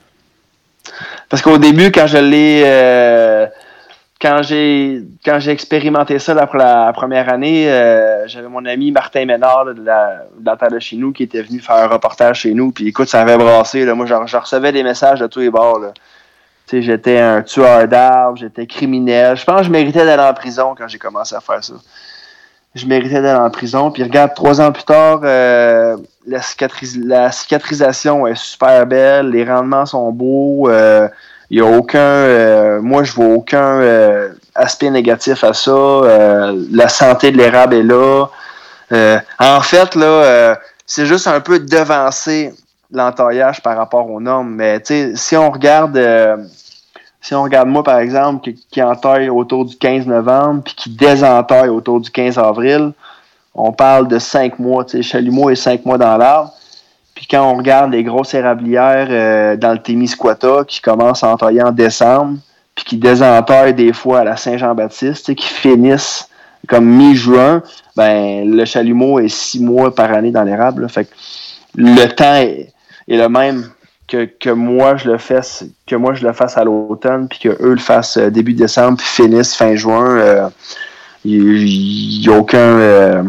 Parce qu'au début, quand je l'ai. Euh, quand j'ai quand j'ai expérimenté ça la, la première année, euh, j'avais mon ami Martin Ménard là, de la de la terre de chez nous qui était venu faire un reportage chez nous. Puis écoute, ça avait brassé. Là. Moi, je, je recevais des messages de tous les bords. Là. Tu sais, j'étais un tueur d'arbres, j'étais criminel. Je pense que je méritais d'aller en prison quand j'ai commencé à faire ça. Je méritais d'aller en prison. Puis regarde, trois ans plus tard, euh, la, cicatris- la cicatrisation est super belle, les rendements sont beaux. Il euh, n'y a aucun... Euh, moi, je vois aucun euh, aspect négatif à ça. Euh, la santé de l'érable est là. Euh, en fait, là, euh, c'est juste un peu devancer l'entaillage par rapport aux normes. Mais tu sais, si on regarde... Euh, Si on regarde moi, par exemple, qui, qui entaille autour du quinze novembre puis qui désentaille autour du quinze avril, on parle de cinq mois. Tu sais, chalumeau est cinq mois dans l'arbre. Puis quand on regarde les grosses érablières euh, dans le Témiscouata qui commencent à entailler en décembre puis qui désentaillent des fois à la Saint-Jean-Baptiste, tu sais, qui finissent comme mi-juin, ben le chalumeau est six mois par année dans l'érable. Là. Fait que le temps est, est le même. Que, que moi je le fasse que moi je le fasse à l'automne puis que eux le fassent début décembre puis finissent fin juin, il euh, n'y a aucun euh,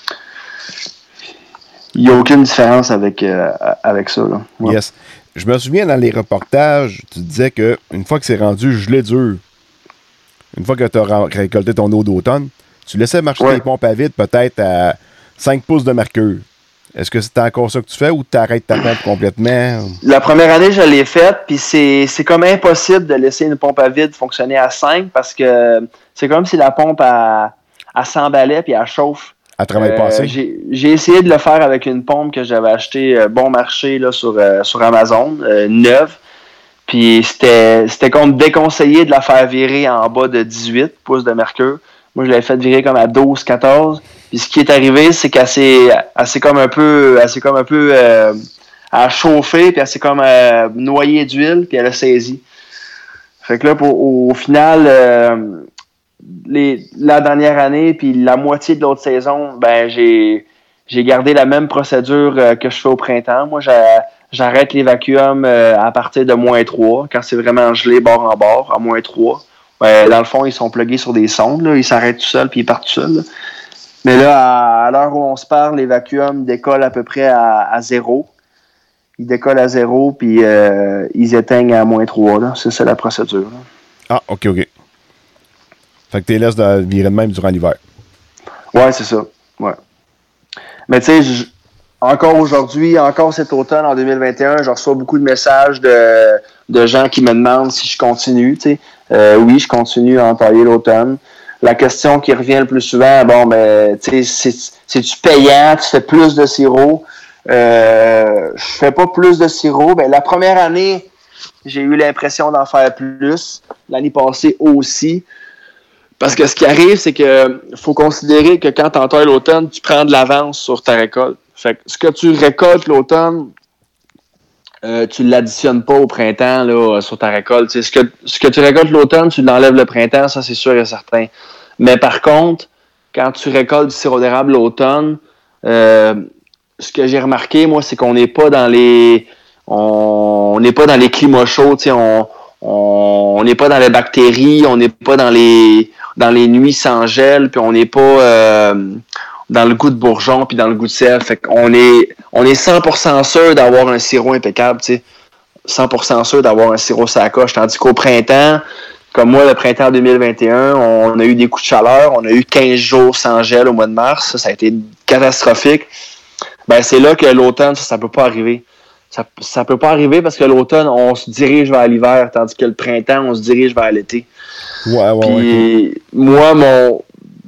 il n'y a aucune différence avec euh, avec ça là. Ouais. Yes. Je me souviens dans les reportages, tu disais que une fois que c'est rendu gelé dur, une fois que tu as récolté ton eau d'automne, tu laissais marcher ouais. tes pompes à vide peut-être à cinq pouces de mercure. Est-ce que c'est encore ça que tu fais ou tu arrêtes ta pompe complètement? La première année, je l'ai faite, puis c'est, c'est comme impossible de laisser une pompe à vide fonctionner à cinq parce que c'est comme si la pompe elle, elle s'emballait puis elle chauffe. à travail Euh, passé? j'ai, j'ai essayé de le faire avec une pompe que j'avais achetée euh, bon marché là, sur, euh, sur Amazon, euh, neuve. Puis c'était, c'était comme déconseillé de la faire virer en bas de dix-huit pouces de mercure. Moi, je l'avais fait virer comme à douze, quatorze. Puis ce qui est arrivé, c'est qu'elle s'est, elle s'est comme un peu, elle s'est comme un peu euh, elle a chauffé, puis elle s'est comme euh, noyée d'huile, puis elle a saisi. Fait que là, pour, au final, euh, les, la dernière année, puis la moitié de l'autre saison, ben j'ai, j'ai gardé la même procédure euh, que je fais au printemps. Moi, j'ai, j'arrête les vacuums euh, à partir de moins trois, quand c'est vraiment gelé bord en bord, à moins trois. Ben, dans le fond, ils sont plugués sur des sondes, là, ils s'arrêtent tout seuls, puis ils partent tout seuls. Là. Mais là, à, à l'heure où on se parle, les vacuums décollent à peu près à, à zéro. Ils décollent à zéro, puis euh, ils éteignent à moins trois. Là. C'est ça la procédure. Là. Ah, OK, OK. Fait que tu les laisses de virer de même durant l'hiver. Ouais, c'est ça. Ouais. Mais tu sais, encore aujourd'hui, encore cet automne, en deux mille vingt et un, je reçois beaucoup de messages de, de gens qui me demandent si je continue. Tu sais. Euh, oui, je continue à entailler l'automne. La question qui revient le plus souvent, bon, ben, tu sais, c'est, c'est-tu payant? Tu fais plus de sirop? Euh, je fais pas plus de sirop. Ben, la première année, j'ai eu l'impression d'en faire plus. L'année passée aussi. Parce que ce qui arrive, c'est que faut considérer que quand tu entailles l'automne, tu prends de l'avance sur ta récolte. Fait que ce que tu récoltes l'automne, euh, tu l'additionnes pas au printemps là, sur ta récolte. T'sais, ce que, ce que tu récoltes l'automne, tu l'enlèves le printemps, ça c'est sûr et certain. Mais par contre, quand tu récoltes du sirop d'érable l'automne, euh, ce que j'ai remarqué, moi, c'est qu'on n'est pas dans les. On n'est pas dans les climats chauds, on on n'est pas dans les bactéries, on n'est pas dans les dans les nuits sans gel, puis on n'est pas euh, dans le goût de bourgeon puis dans le goût de sel. Fait qu'on est on est cent pour cent sûr d'avoir un sirop impeccable, tu sais. cent pour cent sûr d'avoir un sirop sur la coche. Tandis qu'au printemps, comme moi, le printemps deux mille vingt et un, on a eu des coups de chaleur, on a eu quinze jours sans gel au mois de mars, ça, ça a été catastrophique. Ben c'est là que l'automne, ça, ça peut pas arriver. Ça, ça peut pas arriver parce que l'automne, on se dirige vers l'hiver, tandis que le printemps, on se dirige vers l'été. Ouais, ouais, Puis ouais. moi, mon,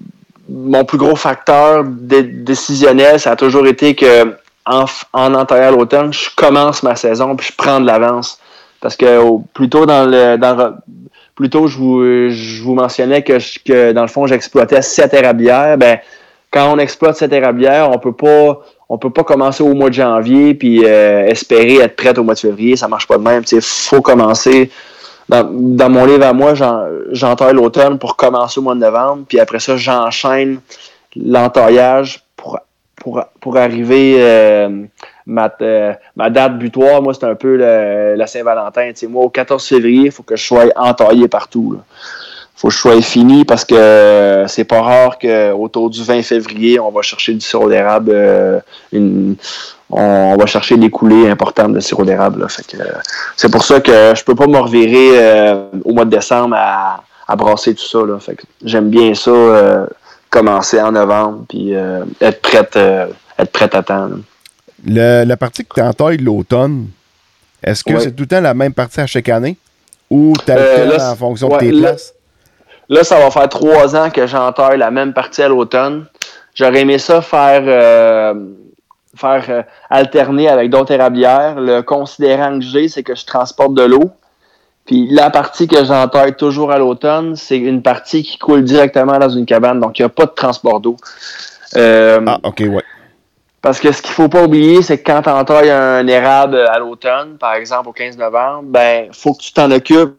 mon plus gros facteur dé- décisionnel, ça a toujours été que en, en entaillant l'automne, je commence ma saison puis je prends de l'avance. Parce que au, plus tôt dans le dans plus tôt, je vous, je vous mentionnais que, que dans le fond, j'exploitais sept érablières. Ben, quand on exploite sept érablières, on peut pas on peut pas commencer au mois de janvier puis euh, espérer être prête au mois de février. Ça marche pas de même. Il faut commencer. Dans, dans mon livre à moi, j'en, j'entaille l'automne pour commencer au mois de novembre, puis après ça, j'enchaîne l'entaillage pour, pour, pour arriver euh, ma, euh, ma date butoir. Moi, c'est un peu le, la Saint-Valentin. T'sais, moi, au quatorze février, il faut que je sois entaillé partout. Là. Faut que je sois fini parce que euh, c'est pas rare qu'autour du vingt février, on va chercher du sirop d'érable, euh, une, on, on va chercher des coulées importantes de sirop d'érable. Là. Fait que, euh, c'est pour ça que je peux pas me revirer euh, au mois de décembre à, à brasser tout ça. Là. Fait que j'aime bien ça, euh, commencer en novembre puis euh, être prête, euh, être prête à temps. Là. Le, la partie que tu entailles l'automne, est-ce que ouais. c'est tout le temps la même partie à chaque année ou tu Euh, là, en fonction ouais, de tes là, places? Là, ça va faire trois ans que j'entaille la même partie à l'automne. J'aurais aimé ça faire, euh, faire euh, alterner avec d'autres érablières. Le considérant que j'ai, c'est que je transporte de l'eau. Puis la partie que j'entaille toujours à l'automne, c'est une partie qui coule directement dans une cabane. Donc, il n'y a pas de transport d'eau. Euh, Ah, OK, ouais. Parce que ce qu'il faut pas oublier, c'est que quand tu entailles un érable à l'automne, par exemple au quinze novembre, ben faut que tu t'en occupes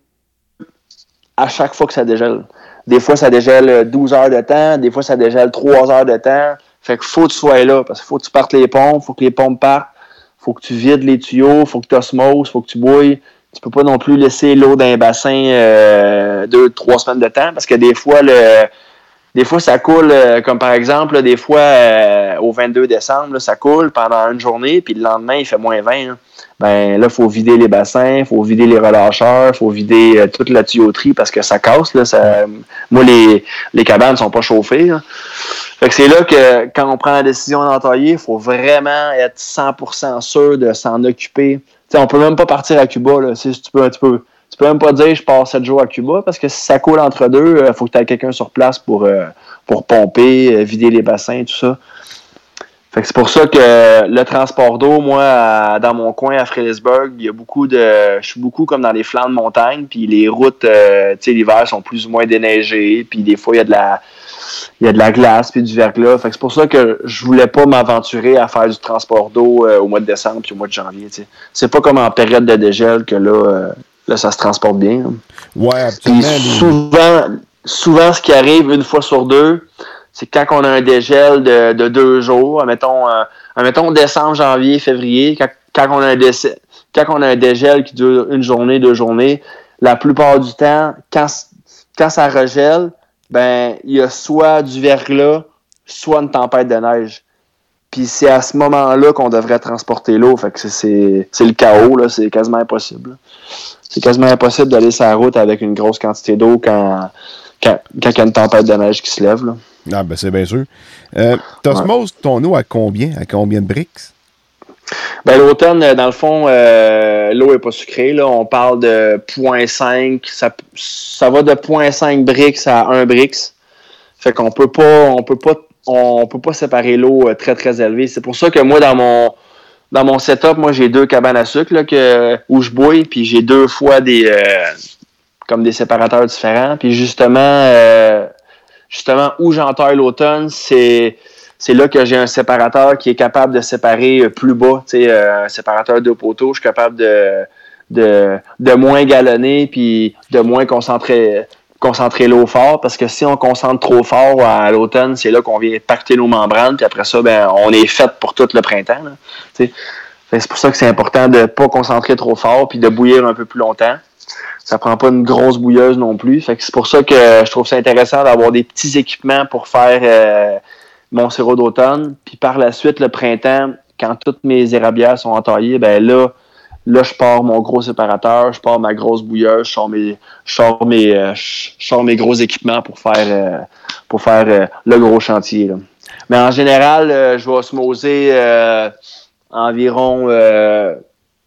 à chaque fois que ça dégèle. Des fois, ça dégèle douze heures de temps, des fois, ça dégèle trois heures de temps. Fait qu'il faut que tu sois là, parce qu'il faut que tu partes les pompes, il faut que les pompes partent, il faut que tu vides les tuyaux, il faut que tu osmoses, il faut que tu bouilles. Tu peux pas non plus laisser l'eau dans un bassin euh, deux, trois semaines de temps, parce que des fois, le des fois, ça coule, euh, comme par exemple, là, des fois, euh, au vingt-deux décembre, là, ça coule pendant une journée, puis le lendemain, il fait moins vingt. Là. Ben là, il faut vider les bassins, il faut vider les relâcheurs, il faut vider euh, toute la tuyauterie parce que ça casse. Là, ça, moi, les, les cabanes ne sont pas chauffées. Là. Fait que c'est là que quand on prend la décision d'entailler, il faut vraiment être cent pour cent sûr de s'en occuper. T'sais, on peut même pas partir à Cuba. Là. Si tu peux, tu peux, tu peux même pas dire je pars sept jours à Cuba parce que si ça coule entre deux, il faut que tu aies quelqu'un sur place pour, euh, pour pomper, vider les bassins, tout ça. Fait que c'est pour ça que le transport d'eau, moi, à, dans mon coin à Fredericksburg, il y a beaucoup de. Je suis beaucoup comme dans les flancs de montagne, puis les routes, euh, tu sais, l'hiver sont plus ou moins déneigées, puis des fois, il y a de la. Il y a de la glace puis du verglas. Fait que c'est pour ça que je voulais pas m'aventurer à faire du transport d'eau euh, au mois de décembre puis au mois de janvier. T'sais. C'est pas comme en période de dégel que là, euh, là ça se transporte bien. Là. Ouais, absolument. Puis souvent, souvent, ce qui arrive une fois sur deux, c'est que quand on a un dégel de, de deux jours, admettons, euh, admettons décembre, janvier, février, quand, quand, on a un décès, quand on a un dégel qui dure une journée, deux journées, la plupart du temps, quand, quand ça regèle, ben il y a soit du verglas, soit une tempête de neige. Puis c'est à ce moment-là qu'on devrait transporter l'eau. Fait que c'est, c'est, c'est le chaos, là, c'est quasiment impossible. C'est quasiment impossible d'aller sur la route avec une grosse quantité d'eau quand, quand, quand il y a une tempête de neige qui se lève. Là. Ah ben c'est bien sûr. Euh, T'osmoses ouais. ton eau à combien? À combien de bricks? Ben, l'automne, dans le fond, euh, l'eau n'est pas sucrée. Là. On parle de zéro virgule cinq. Ça, ça va de zéro virgule cinq bricks à un bricks. Fait qu'on peut pas, on peut pas, on peut pas séparer l'eau très, très élevée. C'est pour ça que moi, dans mon, dans mon setup, moi, j'ai deux cabanes à sucre là, que, où je bouille, puis j'ai deux fois des, euh, comme des séparateurs différents. Puis justement, euh, justement, où j'entaille l'automne, c'est... C'est là que j'ai un séparateur qui est capable de séparer plus bas, tu sais, euh, un séparateur de poteaux, je suis capable de, de, de moins galonner puis de moins concentrer, concentrer l'eau fort, parce que si on concentre trop fort à l'automne, c'est là qu'on vient pacter nos membranes, puis après ça, ben, on est fait pour tout le printemps. Là, tu sais. C'est pour ça que c'est important de ne pas concentrer trop fort puis de bouillir un peu plus longtemps. Ça prend pas une grosse bouilleuse non plus. Fait que c'est pour ça que je trouve ça intéressant d'avoir des petits équipements pour faire euh, mon sirop d'automne, puis par la suite, le printemps, quand toutes mes érablières sont entaillées, ben là, là, je pars mon gros séparateur, je pars ma grosse bouilleuse, je sors mes, je sors mes, euh, je sors mes gros équipements pour faire, euh, pour faire euh, le gros chantier. Là. Mais en général, euh, je vais osmoser euh, environ euh,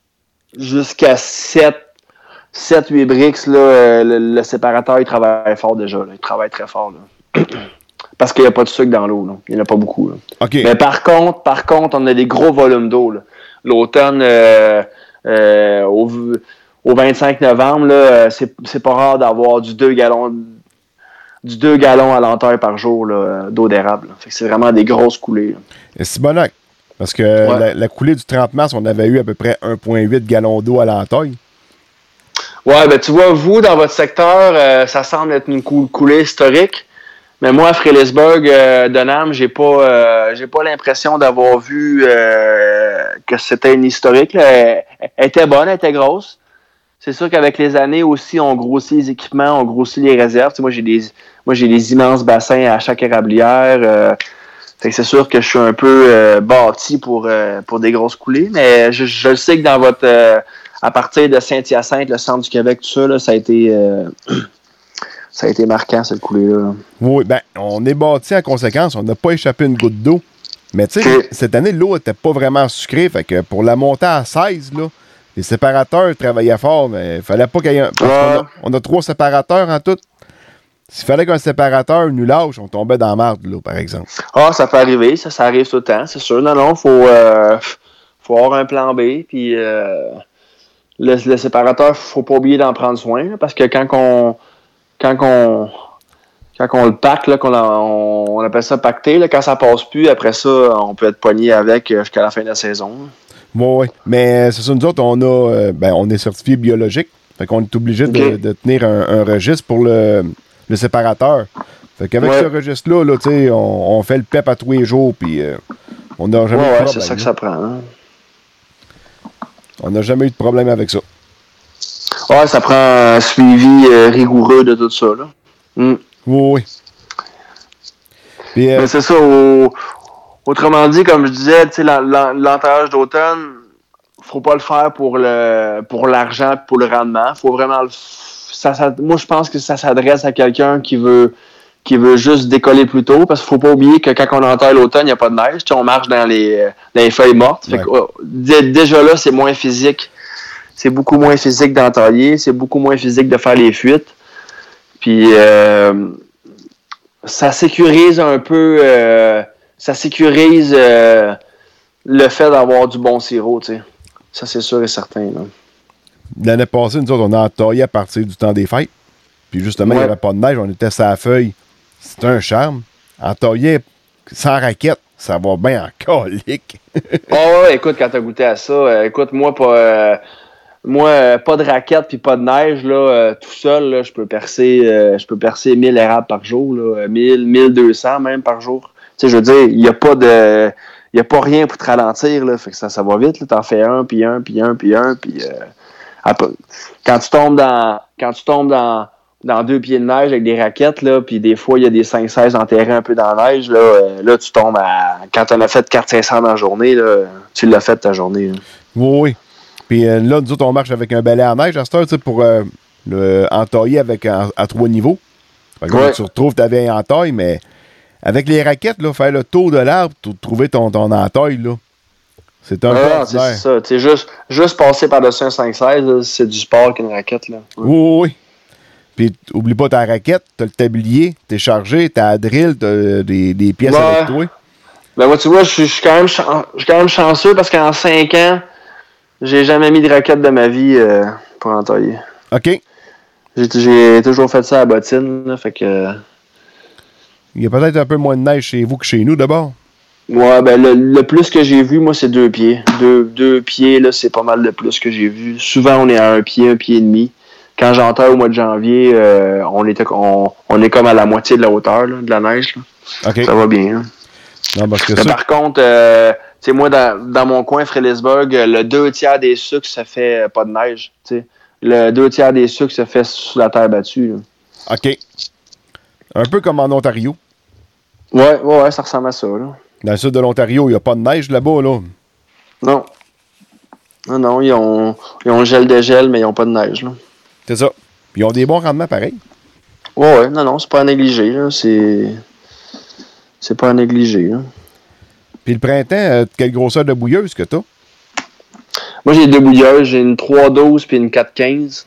jusqu'à sept, huit bricks. Là, euh, le, le séparateur, il travaille fort déjà. Là. Il travaille très fort. Là. Parce qu'il n'y a pas de sucre dans l'eau. Là. Il n'y en a pas beaucoup. Là. Okay. Mais par contre, par contre, on a des gros volumes d'eau. Là. L'automne, euh, euh, au, au vingt-cinq novembre, là, c'est, c'est pas rare d'avoir du deux gallons du deux gallons à l'entaille par jour là, d'eau d'érable. Fait que c'est vraiment des grosses coulées. Là. Et c'est bonac. Parce que ouais. la, la coulée du trente mars, on avait eu à peu près un virgule huit gallons d'eau à l'entaille. Ouais, ben tu vois, vous, dans votre secteur, euh, ça semble être une cou- coulée historique. Mais moi, à Fredericksburg, euh, Denham, j'ai pas euh, j'ai pas l'impression d'avoir vu euh, que c'était une historique. Là. Elle, elle était bonne, elle était grosse. C'est sûr qu'avec les années aussi, on grossit les équipements, on grossit les réserves. Tu sais, moi, j'ai des moi j'ai des immenses bassins à chaque érablière. Euh, fait que c'est sûr que je suis un peu euh, bâti pour euh, pour des grosses coulées. Mais je, je sais que dans votre euh, à partir de Saint-Hyacinthe, le centre du Québec, tout ça, là, ça a été euh, ça a été marquant, cette coulée-là. Oui, ben, on est bâti en conséquence. On n'a pas échappé une goutte d'eau. Mais tu sais, okay. Cette année, l'eau n'était pas vraiment sucrée. Fait que pour la montée à seize, là, les séparateurs travaillaient fort, mais il fallait pas qu'il y ait un... Parce ouais. qu'on a, on a trois séparateurs en tout. S'il fallait qu'un séparateur nous lâche, on tombait dans la marde, là, par exemple. Ah, ça peut arriver. Ça, ça arrive tout le temps, c'est sûr. Non, non, il faut, euh, faut avoir un plan B. Puis euh, le, le séparateur, faut pas oublier d'en prendre soin. Là, parce que quand on... Quand on, quand on le pacte, là, qu'on a, on, on appelle ça pacter, là, quand ça passe plus, après ça, on peut être pogné avec jusqu'à la fin de la saison. Oui, oui. Mais c'est ça, nous autres, on a euh, ben, on est certifié biologique. Fait qu'on est obligé okay. de, de tenir un, un registre pour le, le séparateur. Fait qu'avec ouais. ce registre-là, là, on, on fait le P E P à tous les jours, puis euh, on n'a jamais ouais, eu de ouais, problème. C'est ça que ça prend. Hein? On n'a jamais eu de problème avec ça. Ouais, ça prend un suivi euh, rigoureux de tout ça, là. Mm. Oui, oui. Puis, euh... Mais c'est ça, au... autrement dit, comme je disais, tu sais, l'entaillage d'automne, faut pas le faire pour le pour l'argent et pour le rendement. Faut vraiment le... ça, ça... Moi, je pense que ça s'adresse à quelqu'un qui veut qui veut juste décoller plus tôt, parce qu'il faut pas oublier que quand on entaille l'automne, il n'y a pas de neige. Tu sais, on marche dans les, dans les feuilles mortes. Ouais. Fait que, oh, d- déjà là, c'est moins physique. C'est beaucoup moins physique d'entailler, c'est beaucoup moins physique de faire les fuites. Puis, euh, ça sécurise un peu, euh, ça sécurise euh, le fait d'avoir du bon sirop, tu sais. Ça, c'est sûr et certain, là. L'année passée, nous autres, on a entaillé à partir du temps des fêtes. Puis justement, il ouais. n'y avait pas de neige, on était sur la feuille. C'était un charme. Entailler sans raquette, ça va bien en colique. Oh, ouais, écoute, quand t'as goûté à ça, euh, écoute, moi, pas, euh, moi, euh, pas de raquette puis pas de neige, là, euh, tout seul, là, je peux percer, euh, je peux percer mille érables par jour, là, mille, mille deux cents même par jour. Tu sais, je veux dire, il n'y a pas de, il y a pas rien pour te ralentir, là, fait que ça, ça va vite, là, t'en fais un, puis un, puis un, puis un, puis euh, après, quand tu tombes dans, quand tu tombes dans dans deux pieds de neige avec des raquettes, là, puis des fois, il y a des cinq seize enterrés un peu dans la neige, là, euh, là tu tombes à... Quand tu en as fait quatre cinq cents dans la journée, là, tu l'as fait ta journée. Là. Oui, oui. Puis euh, là, nous autres, on marche avec un balai à neige à cette heure, tu sais, pour euh, le entailler avec, en, à trois niveaux. Fait que là, ouais. tu retrouves ta vieille entaille, mais avec les raquettes, là, faire le tour de l'arbre pour trouver ton, ton entaille, là, c'est un ah, peu c'est ça. Tu sais, juste, juste passer par-dessus un cinq seize, là, c'est du sport qu'une raquette. Là. Ouais. Oui, oui, oui. Puis, oublie pas ta raquette, t'as le tablier, t'es chargé, t'as la drill, t'as des, des pièces ouais. avec toi. Ben, moi, tu vois, je suis quand, chan- quand même chanceux parce qu'en cinq ans, j'ai jamais mis de raquette de ma vie euh, pour entailler. OK. J'ai, j'ai toujours fait ça à la bottine, là, fait que... Il y a peut-être un peu moins de neige chez vous que chez nous, d'abord. Ouais, ben, le, le plus que j'ai vu, moi, c'est deux pieds. Deux, deux pieds, là, c'est pas mal le plus que j'ai vu. Souvent, on est à un pied, un pied et demi. Quand j'entaille au mois de janvier, euh, on, était, on, on est comme à la moitié de la hauteur là, de la neige. Là. Okay. Ça va bien. Hein. Non, parce que Mais ça... par contre, euh, tu sais, moi, dans, dans mon coin, Fredericksburg, le deux tiers des sucres, ça fait euh, pas de neige. T'sais. Le deux tiers des sucres, ça fait sous la terre battue. Là. OK. Un peu comme en Ontario. Ouais, ouais, ouais, ça ressemble à ça. Là. Dans le sud de l'Ontario, il n'y a pas de neige là-bas, là. Non. Non, non, ils ont, ils ont gel de gel, mais ils n'ont pas de neige. Là. C'est ça. Puis ils ont des bons rendements pareil. Ouais, ouais, non, non, c'est pas à négliger. Là. C'est... c'est pas à négliger. Là. Puis le printemps, euh, quelle grosseur de bouilleuse que t'as? Moi, j'ai deux bouilleuses. J'ai une trois douze puis une quatre quinze.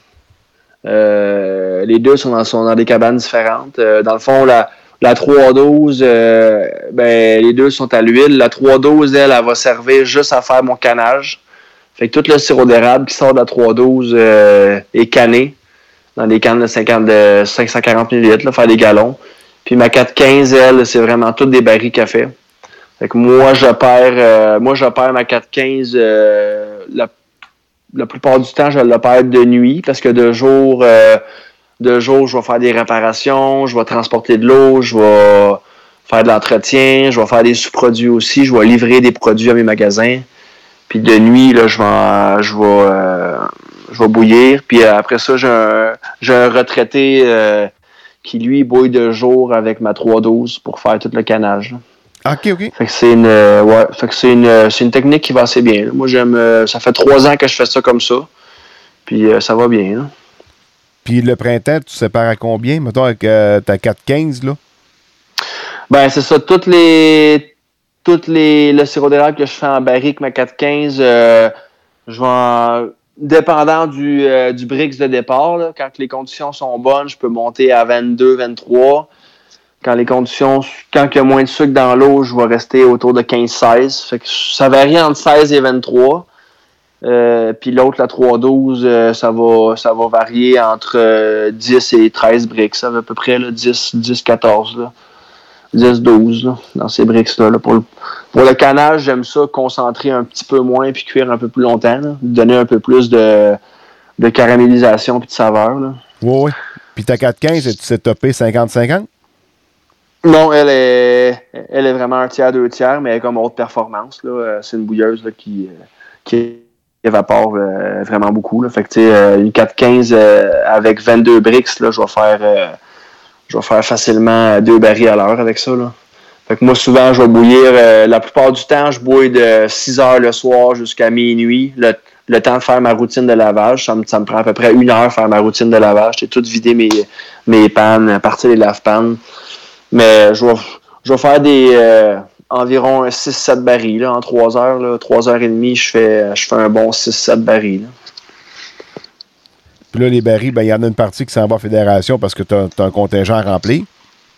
Euh, les deux sont dans, sont dans des cabanes différentes. Euh, dans le fond, la, la trois douze, euh, ben, les deux sont à l'huile. La trois douze, elle, elle va servir juste à faire mon canage. Fait que tout le sirop d'érable qui sort de la trois douze euh, est canné dans des cannes de, cinquante, de cinq cent quarante millilitres, là, faire des gallons. Puis ma quatre quinze, elle, c'est vraiment toutes des barils café. Fait que moi, je perds, euh, moi, je perds ma quatre quinze euh, la, la plupart du temps, je le perds de nuit parce que de jour, euh, de jour, je vais faire des réparations, je vais transporter de l'eau, je vais faire de l'entretien, je vais faire des sous-produits aussi, je vais livrer des produits à mes magasins. Puis de nuit, là, je vais, je vais, euh, je vais bouillir. Puis après ça, j'ai un, j'ai un retraité euh, qui, lui, bouille de jour avec ma trois douze pour faire tout le canage. Là. OK, OK. Fait que c'est une, euh, ouais, fait que c'est une, c'est une technique qui va assez bien. Là. Moi, j'aime, euh, ça fait trois ans que je fais ça comme ça. Puis euh, ça va bien. Là. Puis le printemps, tu sépares à combien, mettons, avec euh, ta quatre quinze, là? Ben, c'est ça. Toutes les... Toutes les le sirop d'érable que je fais en barrique, ma quatre quinze, euh, je vais en, dépendant du, euh, du brix de départ, là, quand les conditions sont bonnes, je peux monter à vingt-deux, vingt-trois. Quand les conditions, quand il y a moins de sucre dans l'eau, je vais rester autour de quinze seize. Fait que ça varie entre seize et vingt-trois. Euh, puis l'autre, la trois douze, euh, ça va ça va varier entre euh, dix et treize brix. Ça va à peu près là, dix, dix, quatorze. Là. dix douze là, dans ces bricks-là. Là. Pour, le, pour le canage, j'aime ça concentrer un petit peu moins puis cuire un peu plus longtemps. Là. Donner un peu plus de, de caramélisation puis de saveur. Là. Oui, oui. Puis ta quatre quinze, tu sais topé cinquante cinquante? Non, elle est elle est vraiment un tiers, deux tiers, mais elle est comme haute performance. Là. C'est une bouilleuse là, qui, qui évapore euh, vraiment beaucoup. Là. Fait que tu sais, une quatre quinze euh, avec vingt-deux bricks, là, je vais faire. Euh, Je vais faire facilement deux barils à l'heure avec ça. Là. Fait que moi, souvent, je vais bouillir. Euh, la plupart du temps, je bouille de six heures le soir jusqu'à minuit. Le, le temps de faire ma routine de lavage, ça me, ça me prend à peu près une heure faire ma routine de lavage. J'ai tout vidé mes, mes pannes, partir les lave-pannes. Mais je vais, je vais faire des euh, environ six sept barils. Là, en trois heures, là, trois heures et demie, je fais, je fais un bon six sept barils. Là. Puis là, les barils, ben, il y en a une partie qui s'en va à Fédération parce que tu as un contingent à remplir.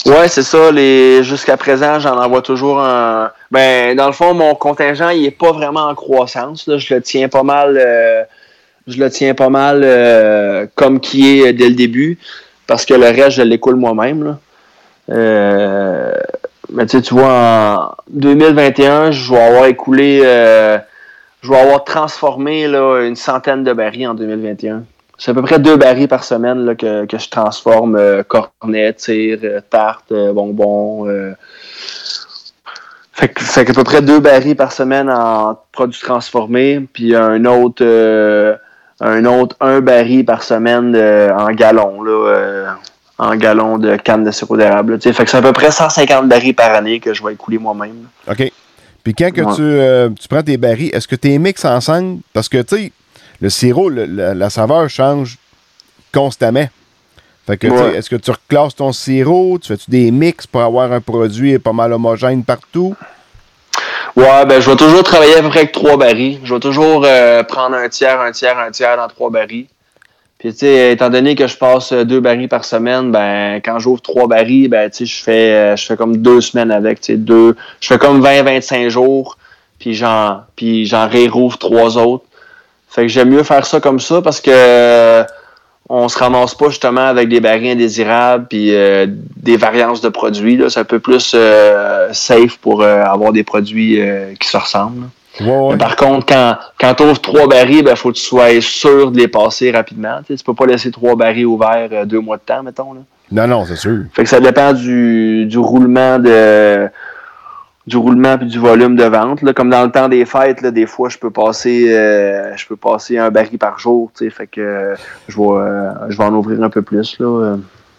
Ouais, c'est ça. Les... Jusqu'à présent, j'en envoie toujours un. Ben, dans le fond, mon contingent, il est pas vraiment en croissance. Là. Je le tiens pas mal. Euh... Je le tiens pas mal euh, comme qui est dès le début. Parce que le reste, je l'écoule moi-même. Là. Euh... Mais tu sais, tu vois, en deux mille vingt et un, je vais avoir écoulé. Euh... Je vais avoir transformé là, une centaine de barils en deux mille vingt et un. C'est à peu près deux barils par semaine là, que, que je transforme. Euh, cornet, tire, euh, tarte, euh, bonbons. Euh... Fait, que, fait qu'à peu près deux barils par semaine en produits transformés. Puis un autre, euh, un autre un baril par semaine euh, en gallons. Là, euh, en gallons de canne de sirop d'érable. Là, fait que c'est à peu près cent cinquante barils par année que je vais écouler moi-même. Là. OK. Puis quand que ouais. tu, euh, tu prends tes barils, est-ce que tu les mixes ensemble? Parce que, tu sais, le sirop, le, la, la saveur change constamment. Fait que, ouais. Est-ce que tu reclasses ton sirop? Tu fais-tu des mix pour avoir un produit pas mal homogène partout? Ouais, ben je vais toujours travailler à peu près avec trois barils. Je vais toujours euh, prendre un tiers, un tiers, un tiers dans trois barils. Puis, tu sais, étant donné que je passe deux barils par semaine, ben quand j'ouvre trois barils, ben, tu sais, je fais je fais comme deux semaines avec, tu sais, deux... Je fais comme vingt à vingt-cinq jours, puis j'en, puis j'en réouvre trois autres. Fait que j'aime mieux faire ça comme ça parce que euh, on se ramasse pas justement avec des barils indésirables puis euh, des variances de produits. Là. C'est un peu plus euh, safe pour euh, avoir des produits euh, qui se ressemblent. Ouais, ouais. Par contre, quand, quand tu ouvres trois barils, ben faut que tu sois sûr de les passer rapidement. Tu sais, peux pas laisser trois barils ouverts euh, deux mois de temps, mettons. Là. Non, non, c'est sûr. Fait que ça dépend du, du roulement de. du roulement puis du volume de vente. Là. Comme dans le temps des fêtes, là, des fois, je peux passer euh, je peux passer un baril par jour. T'sais, fait que euh, je vais euh, je vais en ouvrir un peu plus. Là. Euh.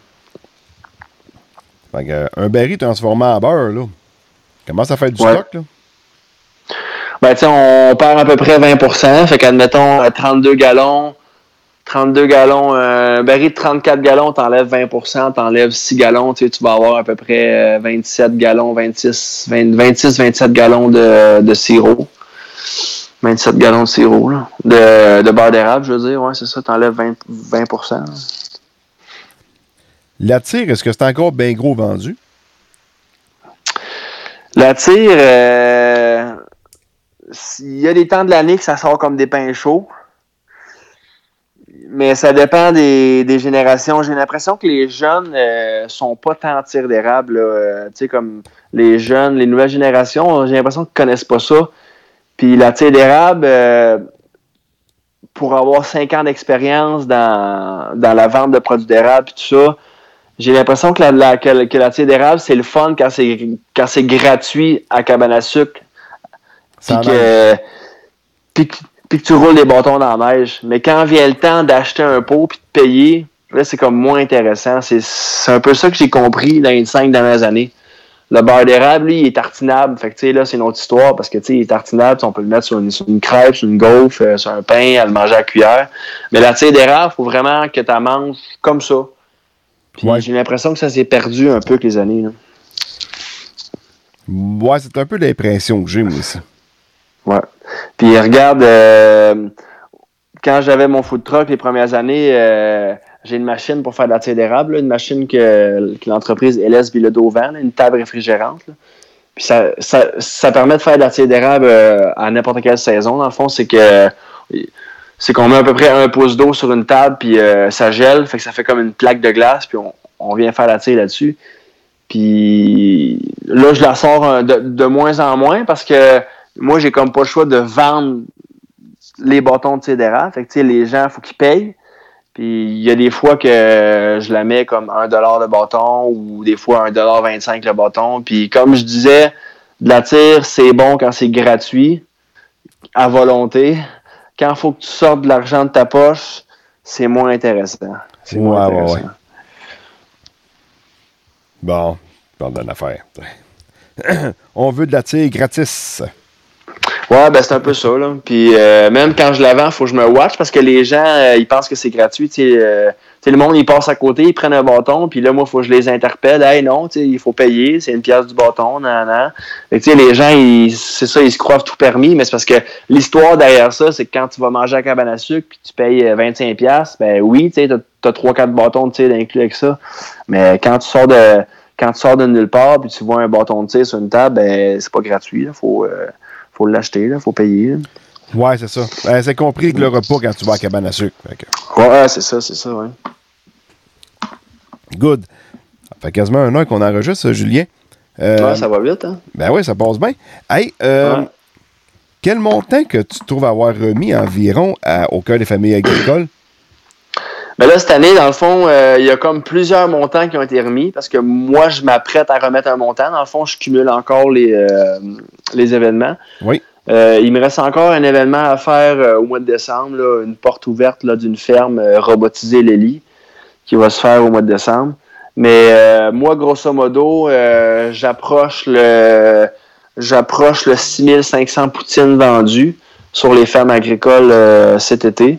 Fait que, euh, un baril transformé en beurre, là. Comment ça fait du ouais. stock, là? Ben, tu sais, on perd à peu près vingt pour cent. Fait qu'admettons, trente-deux gallons, trente-deux gallons, euh, un baril de trente-quatre gallons, t'enlèves vingt pour cent, t'enlèves six gallons, tu sais, tu vas avoir à peu près vingt-sept gallons, vingt-six, vingt, vingt-six, vingt-sept gallons de, de sirop. vingt-sept gallons de sirop, là. De, de beurre d'érable, je veux dire, ouais, c'est ça, t'enlèves vingt, vingt pour cent. Là. La tire, est-ce que c'est encore bien gros vendu? La tire, euh, il y a des temps de l'année que ça sort comme des pains chauds. Mais ça dépend des, des générations. J'ai l'impression que les jeunes euh, sont pas tant tire d'érable. Euh, tu sais, comme les jeunes, les nouvelles générations, j'ai l'impression qu'ils connaissent pas ça. Puis la tire d'érable, euh, pour avoir cinq ans d'expérience dans, dans la vente de produits d'érable et tout ça, j'ai l'impression que la, la, que, que la tire d'érable, c'est le fun quand c'est, quand c'est gratuit à cabane à sucre. Puis que, puis, puis que tu roules des bâtons dans la neige. Mais quand vient le temps d'acheter un pot puis de payer, là, c'est comme moins intéressant. C'est, c'est un peu ça que j'ai compris dans les cinq dernières années. Le beurre d'érable, lui, il est tartinable. Fait que, tu sais, là, c'est une autre histoire parce que, tu sais, il est tartinable. On peut le mettre sur une, sur une crêpe, sur une gaufre, euh, sur un pain, à le manger à la cuillère. Mais la tire d'érable, il faut vraiment que tu la manges comme ça. Puis ouais. J'ai l'impression que ça s'est perdu un peu avec les années. Là. Ouais, c'est un peu l'impression que j'ai, moi aussi. Ouais. Puis regarde, euh, quand j'avais mon food truck les premières années, euh, j'ai une machine pour faire de la tire d'érable, là, une machine que, que l'entreprise L S Bilodeau vend, là, une table réfrigérante. Là. Puis ça, ça, ça permet de faire de la tire d'érable euh, à n'importe quelle saison. Dans le fond, c'est que c'est qu'on met à peu près un pouce d'eau sur une table, puis euh, ça gèle, fait que ça fait comme une plaque de glace, puis on, on vient faire la tire là-dessus. Puis là, je la sors de, de moins en moins parce que moi, j'ai comme pas le choix de vendre les bâtons de tire d'érable. Fait que, tu sais, les gens, il faut qu'ils payent. Puis, il y a des fois que je la mets comme un dollar le bâton ou des fois un dollar vingt-cinq le bâton. Puis, comme je disais, de la tire, c'est bon quand c'est gratuit, à volonté. Quand il faut que tu sortes de l'argent de ta poche, c'est moins intéressant. C'est ouais, moins intéressant. Ouais, ouais. Bon, parle d'une affaire. On veut de la tire gratis. Ouais, ben c'est un peu ça, là. Puis euh, même quand je la vends, il faut que je me watch parce que les gens, euh, ils pensent que c'est gratuit. Tu sais, euh, le monde, ils passent à côté, ils prennent un bâton, puis là, moi, il faut que je les interpelle. Hey, non, tu sais, il faut payer, c'est une pièce du bâton, nan, nan. Fait que, tu sais, les gens, ils, c'est ça, ils se croient tout permis, mais c'est parce que l'histoire derrière ça, c'est que quand tu vas manger à cabane à sucre, puis tu payes vingt-cinq dollars, ben oui, tu sais, t'as, t'as trois quatre bâtons, tu sais, d'inclus avec ça. Mais quand tu sors de... quand tu sors de nulle part puis tu vois un bâton de tir sur une table, ben c'est pas gratuit. Il faut, euh, faut l'acheter, il faut payer. Là. Ouais, c'est ça. Ben, c'est compris que le repas quand tu vas à la cabane à sucre. Que... Ouais, c'est ça, c'est ça, ouais. Good. Ça fait quasiment un an qu'on enregistre, Julien. Euh, ouais, ça va vite, hein? Ben oui, ça passe bien. Hey, euh, ouais. Quel montant que tu trouves avoir remis environ à, au cœur des familles agricoles? Ben là, cette année, dans le fond, euh, il y a comme plusieurs montants qui ont été remis parce que moi, je m'apprête à remettre un montant. Dans le fond, je cumule encore les, euh, les événements. Oui. Euh, il me reste encore un événement à faire euh, au mois de décembre, là, une porte ouverte là, d'une ferme euh, robotisée Lely qui va se faire au mois de décembre. Mais euh, moi, grosso modo, euh, j'approche le j'approche le six mille cinq cents poutines vendues sur les fermes agricoles euh, cet été.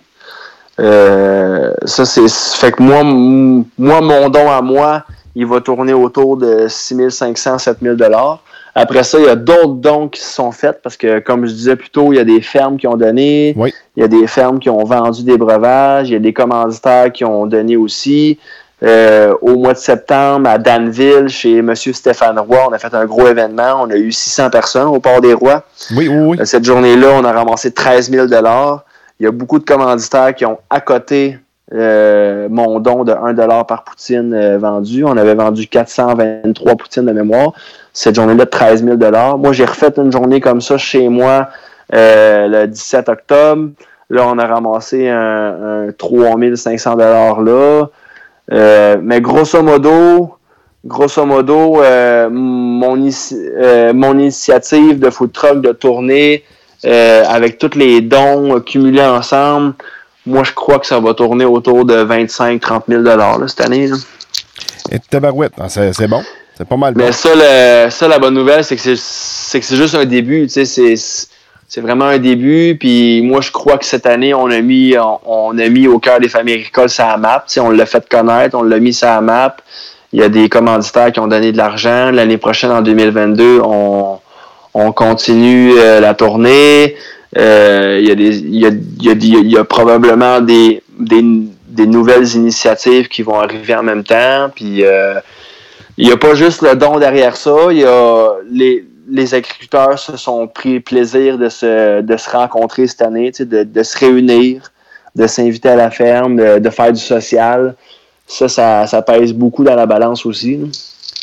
Euh, ça, c'est fait que moi, m- moi, mon don à moi, il va tourner autour de six mille cinq cents à sept mille dollars. Après ça, il y a d'autres dons qui se sont faits parce que, comme je disais plus tôt, il y a des fermes qui ont donné, oui. Il y a des fermes qui ont vendu des breuvages, il y a des commanditaires qui ont donné aussi. Euh, au mois de septembre, à Danville, chez M. Stéphane Roy, on a fait un gros événement. On a eu six cents personnes au Port des Rois. Oui, oui, oui. Cette journée-là, on a ramassé treize mille dollars. Il y a beaucoup de commanditaires qui ont accoté euh, mon don de un dollar par poutine euh, vendue. On avait vendu quatre cent vingt-trois poutines de mémoire. Cette journée-là, treize mille dollars. Moi, j'ai refait une journée comme ça chez moi euh, le dix-sept octobre. Là, on a ramassé un, un trois mille cinq cents dollars là. Euh, mais grosso modo, grosso modo, euh, mon, inici- euh, mon initiative de food truck de tournée euh, avec tous les dons cumulés ensemble, moi je crois que ça va tourner autour de vingt-cinq à trente mille dollars là, cette année. Là. Et tabarouette, c'est, c'est bon. C'est pas mal bon. Mais ça, le, ça, la bonne nouvelle, c'est que c'est, c'est que c'est juste un début. Tu sais, c'est, c'est vraiment un début. Puis moi, je crois que cette année, on a mis, on, on a mis au cœur des familles agricoles sur la map. Tu sais, on l'a fait connaître, on l'a mis sur la map. Il y a des commanditaires qui ont donné de l'argent. L'année prochaine, en deux mille vingt-deux, on, on continue euh, la tournée. Euh, il y a des, il y a, il y a, il y a probablement des, des, des nouvelles initiatives qui vont arriver en même temps. Puis euh, il n'y a pas juste le don derrière ça. Il y a les, les agriculteurs se sont pris plaisir de se, de se rencontrer cette année, tu sais, de, de se réunir, de s'inviter à la ferme, de, de faire du social. Ça, ça, ça pèse beaucoup dans la balance aussi. Là.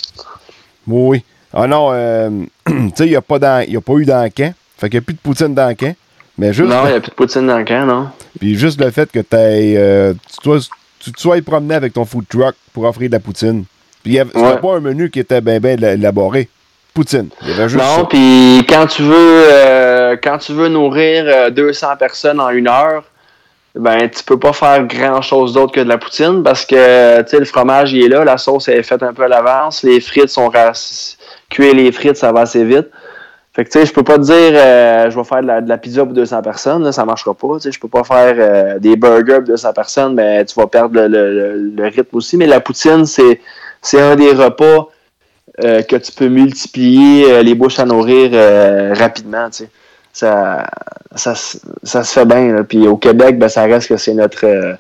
Oui. Ah non, euh, tu sais, il n'y a, a pas eu d'encan. Fait qu'il n'y a plus de poutine d'encan. Mais juste non, il n'y a plus de poutine d'encan, non. Puis juste le fait que t'aies, euh, tu, sois, tu te sois promené avec ton food truck pour offrir de la poutine. Puis ouais. C'était pas un menu qui était bien bien élaboré. Poutine. Il y avait juste non, puis quand tu veux euh, quand tu veux nourrir euh, deux cents personnes en une heure, ben tu peux pas faire grand chose d'autre que de la poutine parce que tu sais le fromage il est là, la sauce est faite un peu à l'avance, les frites sont rac- cuire les frites ça va assez vite. Fait que tu sais je peux pas te dire euh, je vais faire de la, de la pizza pour deux cents personnes, là, ça marchera pas, tu sais je peux pas faire euh, des burgers pour deux cents personnes, mais tu vas perdre le, le, le rythme aussi, mais la poutine c'est c'est un des repas euh, que tu peux multiplier euh, les bouches à nourrir euh, rapidement, tu sais. Ça, ça, ça se fait bien. Là. Puis au Québec, ben, ça reste que c'est notre... Euh,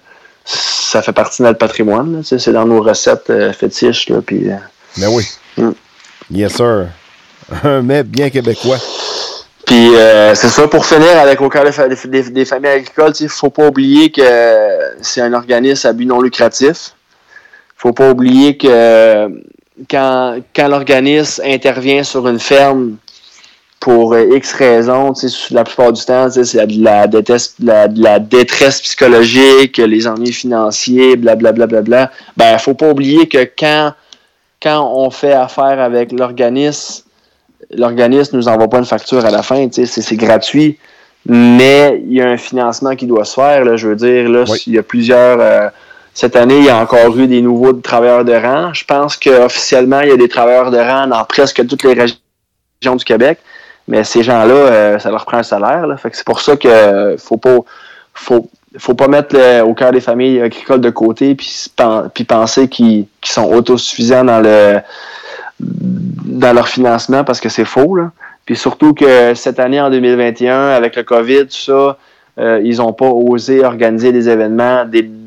ça fait partie de notre patrimoine. Là, tu sais, c'est dans nos recettes euh, fétiches. Là, puis, euh, ben oui. Mm. Yes, sir. Un mets bien québécois. Puis euh, c'est ça, pour finir avec au cœur des, des, des familles agricoles, il ne faut pas oublier que c'est un organisme à but non lucratif. Il ne faut pas oublier que quand, quand l'organisme intervient sur une ferme pour X raisons, la plupart du temps, c'est de la, déteste, de, la, de la détresse psychologique, les ennuis financiers, blablabla. Bla, bla, bla. Ben, faut pas oublier que quand, quand on fait affaire avec l'organisme, l'organisme nous envoie pas une facture à la fin, c'est, c'est gratuit, mais il y a un financement qui doit se faire. Là, je veux dire, là, oui. Il y a plusieurs... Euh, cette année, il y a encore eu des nouveaux travailleurs de rang. Je pense qu'officiellement, il y a des travailleurs de rang dans presque toutes les régions du Québec. Mais ces gens-là, euh, ça leur prend un salaire. Là. Fait que c'est pour ça qu'il euh, faut pas faut, faut pas mettre le, au cœur des familles agricoles de côté puis, puis penser qu'ils, qu'ils sont autosuffisants dans le dans leur financement parce que c'est faux. Là. Puis surtout que cette année, en deux mille vingt et un, avec le COVID, tout ça, euh, ils n'ont pas osé organiser des événements, des,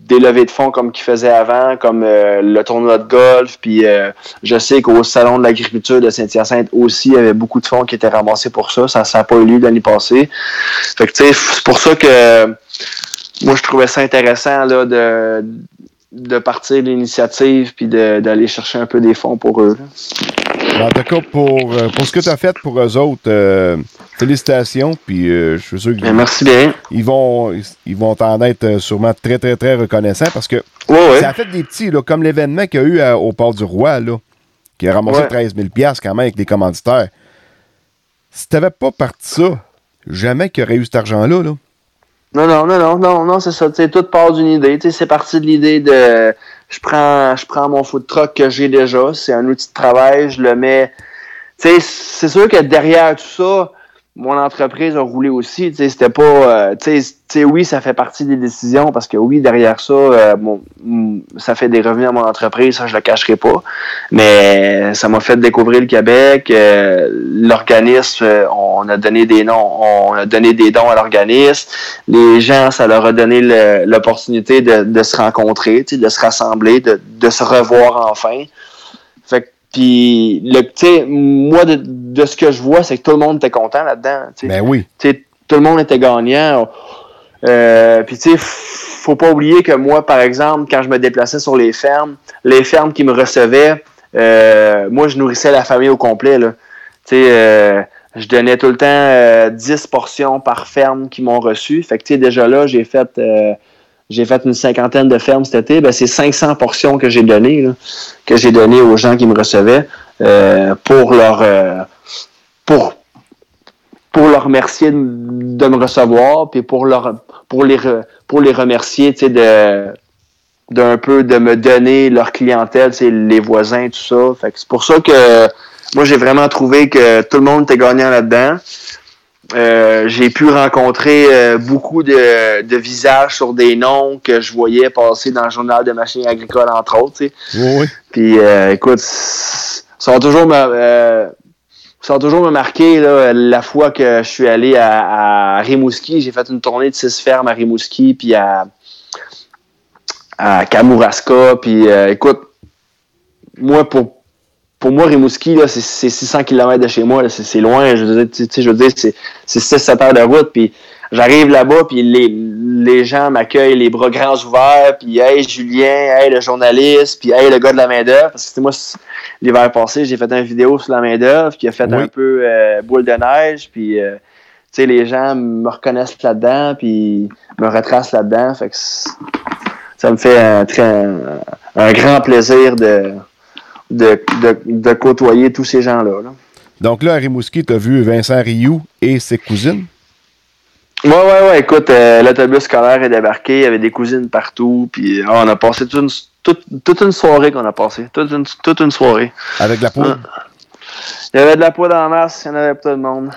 des levées de fonds comme qu'ils faisaient avant, comme euh, le tournoi de golf. Puis euh, je sais qu'au Salon de l'agriculture de Saint-Hyacinthe aussi, il y avait beaucoup de fonds qui étaient ramassés pour ça. Ça n'a pas eu lieu l'année passée. Fait que tu sais, c'est pour ça que moi, je trouvais ça intéressant là, de, de partir de l'initiative puis de, d'aller chercher un peu des fonds pour eux. Là. En tout cas, pour, pour ce que tu as fait pour eux autres, euh, félicitations. Puis euh, je suis sûr qu'ils merci bien. Ils vont, ils vont en être sûrement très, très, très reconnaissants parce que ouais, ouais. ça a fait des petits, là, comme l'événement qu'il y a eu à, au Port du Roi, là, qui a ramassé ouais. treize mille dollars quand même avec des commanditaires. Si tu n'avais pas parti ça, jamais qu'il y aurait eu cet argent-là. Là. Non, non, non, non, non, non, c'est ça. Tu sais, tout part d'une idée. Tu sais, c'est parti de l'idée de je prends, je prends mon food truck que j'ai déjà. C'est un outil de travail, je le mets. Tu sais, c'est sûr que derrière tout ça, mon entreprise a roulé aussi. Tu sais, c'était pas. Euh, tu sais, oui, ça fait partie des décisions parce que oui, derrière ça, euh, bon, ça fait des revenus à mon entreprise, ça je le cacherai pas. Mais ça m'a fait découvrir le Québec. Euh, l'organisme, euh, on a donné des noms, on a donné des dons à l'organisme. Les gens, ça leur a donné le, l'opportunité de, de se rencontrer, tu sais, de se rassembler, de, de se revoir enfin. Fait que puis, le, tu sais, moi, de, de ce que je vois, c'est que tout le monde était content là-dedans. T'sais. Ben oui. T'sais, tout le monde était gagnant. Euh, puis, tu sais, faut pas oublier que moi, par exemple, quand je me déplaçais sur les fermes, les fermes qui me recevaient, euh, moi, je nourrissais la famille au complet. Tu sais, euh, je donnais tout le temps euh, dix portions par ferme qui m'ont reçu. Fait que, tu sais, déjà là, j'ai fait... Euh, J'ai fait une cinquantaine de fermes cet été. Ben, c'est cinq cents portions que j'ai données, là, que j'ai données aux gens qui me recevaient euh, pour leur euh, pour pour leur remercier de, de me recevoir, puis pour leur pour les pour les remercier, tu sais, de d'un peu de me donner leur clientèle, tu sais, les voisins, tout ça. Fait que c'est pour ça que moi j'ai vraiment trouvé que tout le monde était gagnant là-dedans. Euh, j'ai pu rencontrer euh, beaucoup de, de visages sur des noms que je voyais passer dans le journal de machines agricoles, entre autres. Tu sais. Oui, oui. Puis, euh, écoute, ça va toujours me, euh, ça va toujours me marquer là, la fois que je suis allé à, à Rimouski. J'ai fait une tournée de six fermes à Rimouski, puis à, à Kamouraska. Puis, euh, écoute, moi, pour Pour moi, Rimouski, là, c'est, c'est six cents kilomètres de chez moi. Là, c'est, c'est loin. Je veux dire, tu sais, je veux dire, c'est, c'est six sept heures de route. Puis j'arrive là-bas, puis les, les gens m'accueillent les bras grands ouverts. Puis hey, Julien, hey, le journaliste, puis hey, le gars de la main-d'œuvre. Parce que moi, l'hiver passé, j'ai fait une vidéo sur la main-d'œuvre qui a fait oui. un peu euh, boule de neige. Puis, euh, tu sais, les gens me reconnaissent là-dedans, puis me retracent là-dedans. Fait que ça me fait un, très, un, un grand plaisir de. De, de, de côtoyer tous ces gens-là. Là. Donc là, à Rimouski, tu as vu Vincent Rioux et ses cousines? Ouais, ouais, ouais. Écoute, euh, l'autobus scolaire est débarqué, il y avait des cousines partout, puis oh, on a passé toute une, toute, toute une soirée qu'on a passé. Toute une, toute une soirée. Avec de la poudre? Ah. Il y avait de la poudre en masse, il y en avait pour tout le monde.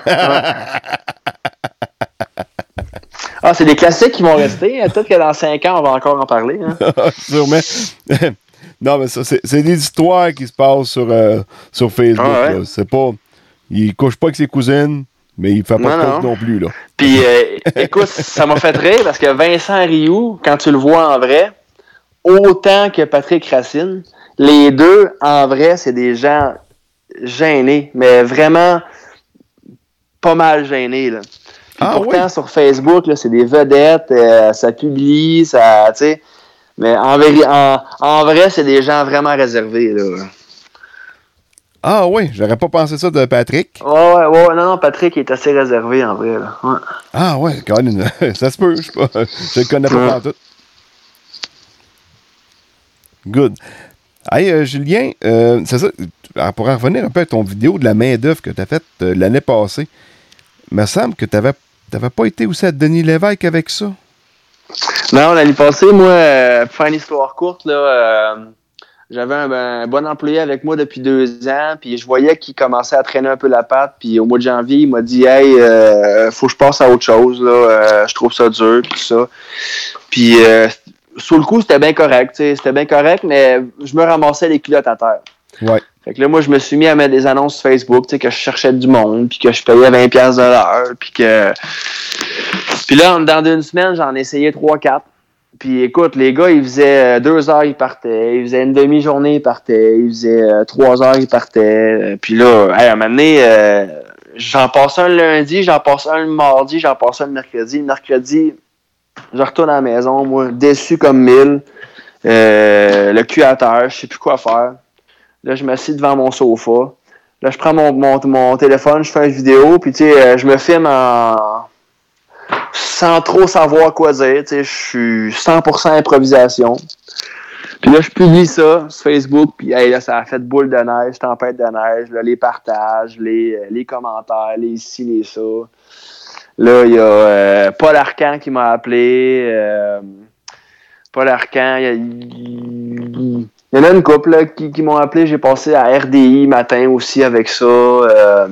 Ah, c'est des classiques qui vont rester. Peut-être que dans cinq ans, on va encore en parler. Hein. Sûrement. Non, mais ça, c'est, c'est des histoires qui se passent sur, euh, sur Facebook. Ah ouais. Là. C'est pas. Il couche pas avec ses cousines, mais il fait pas non, de non. non plus. Là. Puis, euh, écoute, ça m'a fait rire parce que Vincent Rioux, quand tu le vois en vrai, autant que Patrick Racine, les deux, en vrai, c'est des gens gênés, mais vraiment pas mal gênés. Là. Puis ah, pourtant, oui. sur Facebook, là, c'est des vedettes, euh, ça publie, ça, tu sais. Mais en, véri- en, en vrai, c'est des gens vraiment réservés, là. Ah oui, j'aurais pas pensé ça de Patrick. Ouais, ouais, ouais. Non, non, Patrick est assez réservé, en vrai, là. Ouais. Ah ouais, quand même, ça se peut. Je ne le connais pas ouais. tout. Good. Hey, euh, Julien, euh, c'est ça. Pour en revenir un peu à ton vidéo de la main-d'œuvre que tu as faite euh, l'année passée, il me semble que tu n'avais pas été aussi à Denis Lévesque avec ça. Non, l'année passée, moi, euh, pour faire une histoire courte, là, euh, j'avais un, un bon employé avec moi depuis deux ans, puis je voyais qu'il commençait à traîner un peu la patte, puis au mois de janvier, il m'a dit « Hey, euh, faut que je passe à autre chose, là, euh, je trouve ça dur, puis tout ça. » Puis, euh, sur le coup, c'était bien correct, tu sais, c'était bien correct, mais je me ramassais les culottes à terre. Ouais. Fait que là, moi, je me suis mis à mettre des annonces sur Facebook, tu sais, que je cherchais du monde, puis que je payais vingt dollars de l'heure, puis que... Puis là, dans une semaine, j'en ai essayé trois quatre. puis écoute, les gars, ils faisaient deux heures, ils partaient. Ils faisaient une demi-journée, ils partaient. Ils faisaient euh, trois heures, ils partaient. Puis là, hey, à un moment donné, euh, j'en passais un le lundi, j'en passais un le mardi, j'en passais un le mercredi. Le mercredi, je retourne à la maison, moi, déçu comme mille. Euh, le cul à terre, je sais plus quoi faire. Là, je m'assieds devant mon sofa. Là, je prends mon, mon, mon téléphone, je fais une vidéo, puis tu sais, je me filme en... sans trop savoir quoi dire, tu sais, je suis cent pour cent improvisation. Puis là, je publie ça sur Facebook, puis hey, là, ça a fait boule de neige, tempête de neige, là, les partages, les, les commentaires, les ci, les ça. Là, il y a euh, Paul Arcand qui m'a appelé. Euh, Paul Arcand, il y a... Il y en a une couple là, qui, qui m'ont appelé. J'ai passé à R D I matin aussi avec ça. Euh...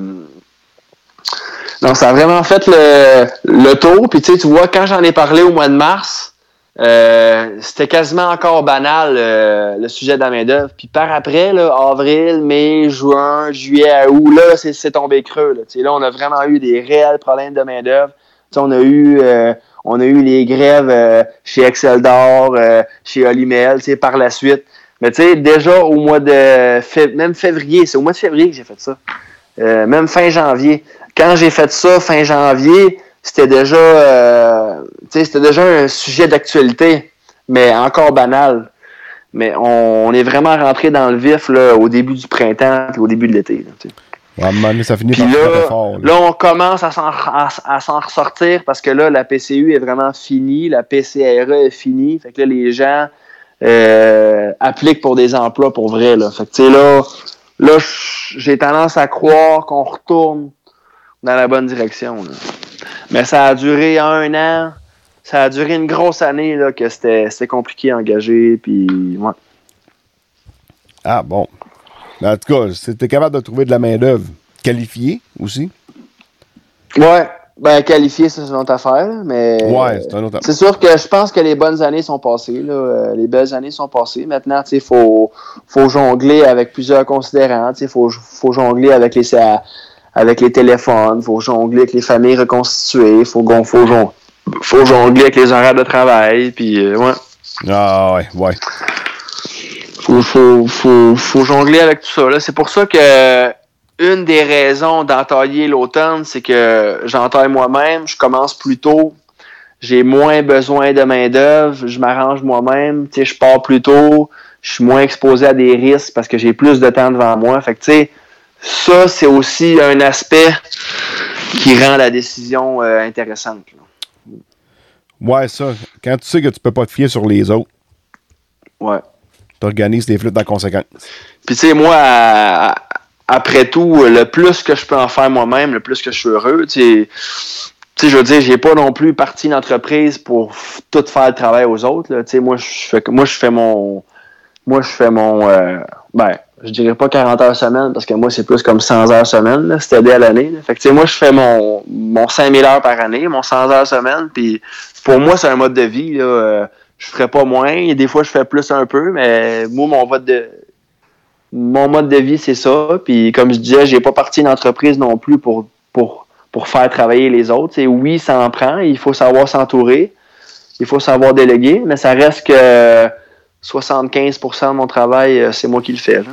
Donc, ça a vraiment fait le, le tour. Puis, tu sais, tu vois, quand j'en ai parlé au mois de mars, euh, c'était quasiment encore banal euh, le sujet de la main-d'œuvre. Puis, par après, là, avril, mai, juin, juillet, août, là, c'est, c'est tombé creux. Là. Tu sais, là, on a vraiment eu des réels problèmes de main-d'œuvre. Tu sais, on a eu. Euh, on a eu les grèves euh, chez Excel d'Or, euh, chez Olimel, tu sais, par la suite. Mais tu sais, déjà au mois de fév- même février, c'est au mois de février que j'ai fait ça. Euh, même fin janvier. Quand j'ai fait ça, fin janvier, c'était déjà euh, tu sais, c'était déjà un sujet d'actualité, mais encore banal. Mais on, on est vraiment rentré dans le vif là, au début du printemps et au début de l'été. Là, tu sais. Ouais, à un moment donné, ça finit Puis par là, faire fort. Là. là, on commence à s'en, à, à s'en ressortir parce que là, la P C U est vraiment finie, la P C R E est finie. Fait que là, les gens euh, appliquent pour des emplois pour vrai. Là. Fait que tu sais, là, là, j'ai tendance à croire qu'on retourne dans la bonne direction. Là. Mais ça a duré un an, ça a duré une grosse année là, que c'était, c'était compliqué à engager. Puis, ouais. Ah bon. En tout cas, c'était capable de trouver de la main-d'œuvre qualifiée aussi. Ouais, ben qualifié, c'est une autre affaire, mais ouais, c'est un autre affaire. C'est sûr que je pense que les bonnes années sont passées. Là. Les belles années sont passées. Maintenant, il faut, faut jongler avec plusieurs considérants. Il faut, faut jongler avec les, avec les téléphones, il faut jongler avec les familles reconstituées, il faut, faut, jongler, faut jongler avec les horaires de travail. Puis, euh, ouais. Ah ouais, ouais. Faut, faut, faut, faut jongler avec tout ça. Là. C'est pour ça que une des raisons d'entailler l'automne, c'est que j'entaille moi-même, je commence plus tôt, j'ai moins besoin de main-d'œuvre, je m'arrange moi-même, tu sais, je pars plus tôt, je suis moins exposé à des risques parce que j'ai plus de temps devant moi. Fait que, tu sais, ça, c'est aussi un aspect qui rend la décision euh, intéressante. Là. Ouais, ça. Quand tu sais que tu peux pas te fier sur les autres. Ouais. T'organises tes flûtes en conséquence. Puis tu sais, moi, à, à, après tout, le plus que je peux en faire moi-même, le plus que je suis heureux, tu sais, je veux dire, j'ai pas non plus parti d'entreprise pour f- tout faire le travail aux autres. Tu sais, moi, je fais, moi, je fais mon, moi, je fais mon, euh, ben, je dirais pas quarante heures semaine parce que moi, c'est plus comme cent heures semaine, là, c'est aidé à l'année. Là. Fait que tu sais, moi, je fais mon, mon cinq mille heures par année, mon cent heures semaine. Puis pour moi, c'est un mode de vie. Là, euh, je ferais pas moins. Et des fois, je fais plus un peu, mais moi, mon mode de mon mode de vie, c'est ça. Puis comme je disais, j'ai pas parti d'entreprise non plus pour, pour, pour faire travailler les autres. T'sais, oui, ça en prend. Il faut savoir s'entourer. Il faut savoir déléguer, mais ça reste que soixante-quinze pour cent de mon travail, c'est moi qui le fais. Là.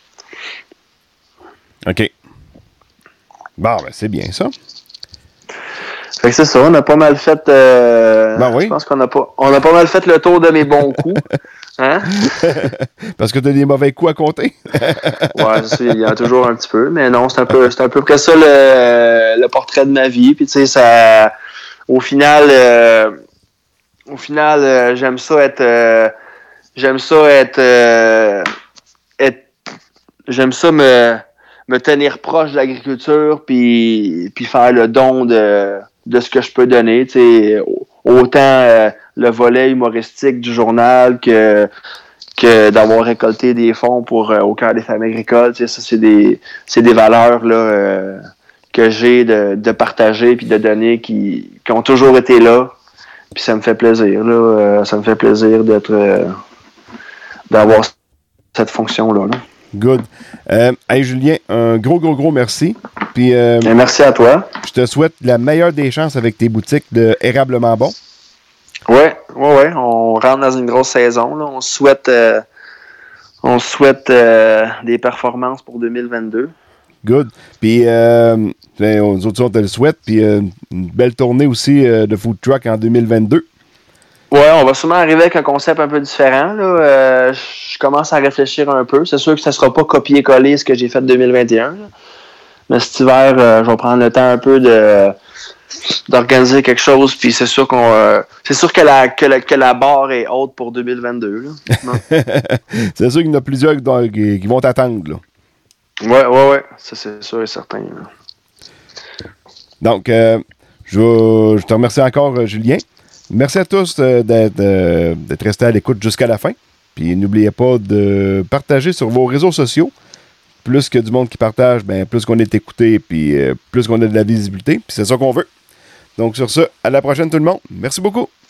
OK. Bon, ben c'est bien ça. Fait que c'est ça, on a pas mal fait. Euh, ben oui. Je pense qu'on a pas, on a pas mal fait le tour de mes bons coups. Hein? Parce que tu as des mauvais coups à compter. Ouais, c'est, il y en a toujours un petit peu, mais non, c'est un peu, c'est un peu près ça le, le portrait de ma vie. Puis tu sais, ça, au final, euh, au final, euh, j'aime ça être, euh, j'aime ça être, euh, être, j'aime ça me, me tenir proche de l'agriculture, puis, puis faire le don de de ce que je peux donner, tu sais, autant euh, le volet humoristique du journal que que d'avoir récolté des fonds pour euh, au cœur des familles agricoles, tu sais, ça c'est des c'est des valeurs là euh, que j'ai de, de partager puis de donner qui, qui ont toujours été là, puis ça me fait plaisir là, euh, ça me fait plaisir d'être euh, d'avoir cette fonction là. là. Good. Euh, hey Julien, un gros, gros, gros merci. Puis, euh, merci à toi. Je te souhaite la meilleure des chances avec tes boutiques de Érablement Bon. Ouais, ouais, ouais. On rentre dans une grosse saison. Là. On souhaite, euh, on souhaite euh, des performances pour deux mille vingt-deux. Good. Puis, euh, nous autres, on te le souhaite. Puis, euh, une belle tournée aussi euh, de food truck en deux mille vingt-deux. Ouais, on va sûrement arriver avec un concept un peu différent. Là. Euh, je commence à réfléchir un peu. C'est sûr que ça ne sera pas copier-coller ce que j'ai fait en deux mille vingt et un. Là. Mais cet hiver, euh, je vais prendre le temps un peu de d'organiser quelque chose. Puis c'est sûr qu'on, euh, c'est sûr que la, que, la, que la barre est haute pour deux mille vingt-deux. Là. C'est sûr qu'il y en a plusieurs qui, qui vont t'attendre. Là. Ouais, ouais, ouais. Ça, c'est sûr et certain. Là. Donc, euh, je, je te remercie encore, euh, Julien. Merci à tous euh, d'être, euh, d'être restés à l'écoute jusqu'à la fin. Puis n'oubliez pas de partager sur vos réseaux sociaux. Plus que du monde qui partage, ben, plus qu'on est écouté, puis euh, plus qu'on a de la visibilité. Puis c'est ça qu'on veut. Donc sur ça, à la prochaine tout le monde. Merci beaucoup.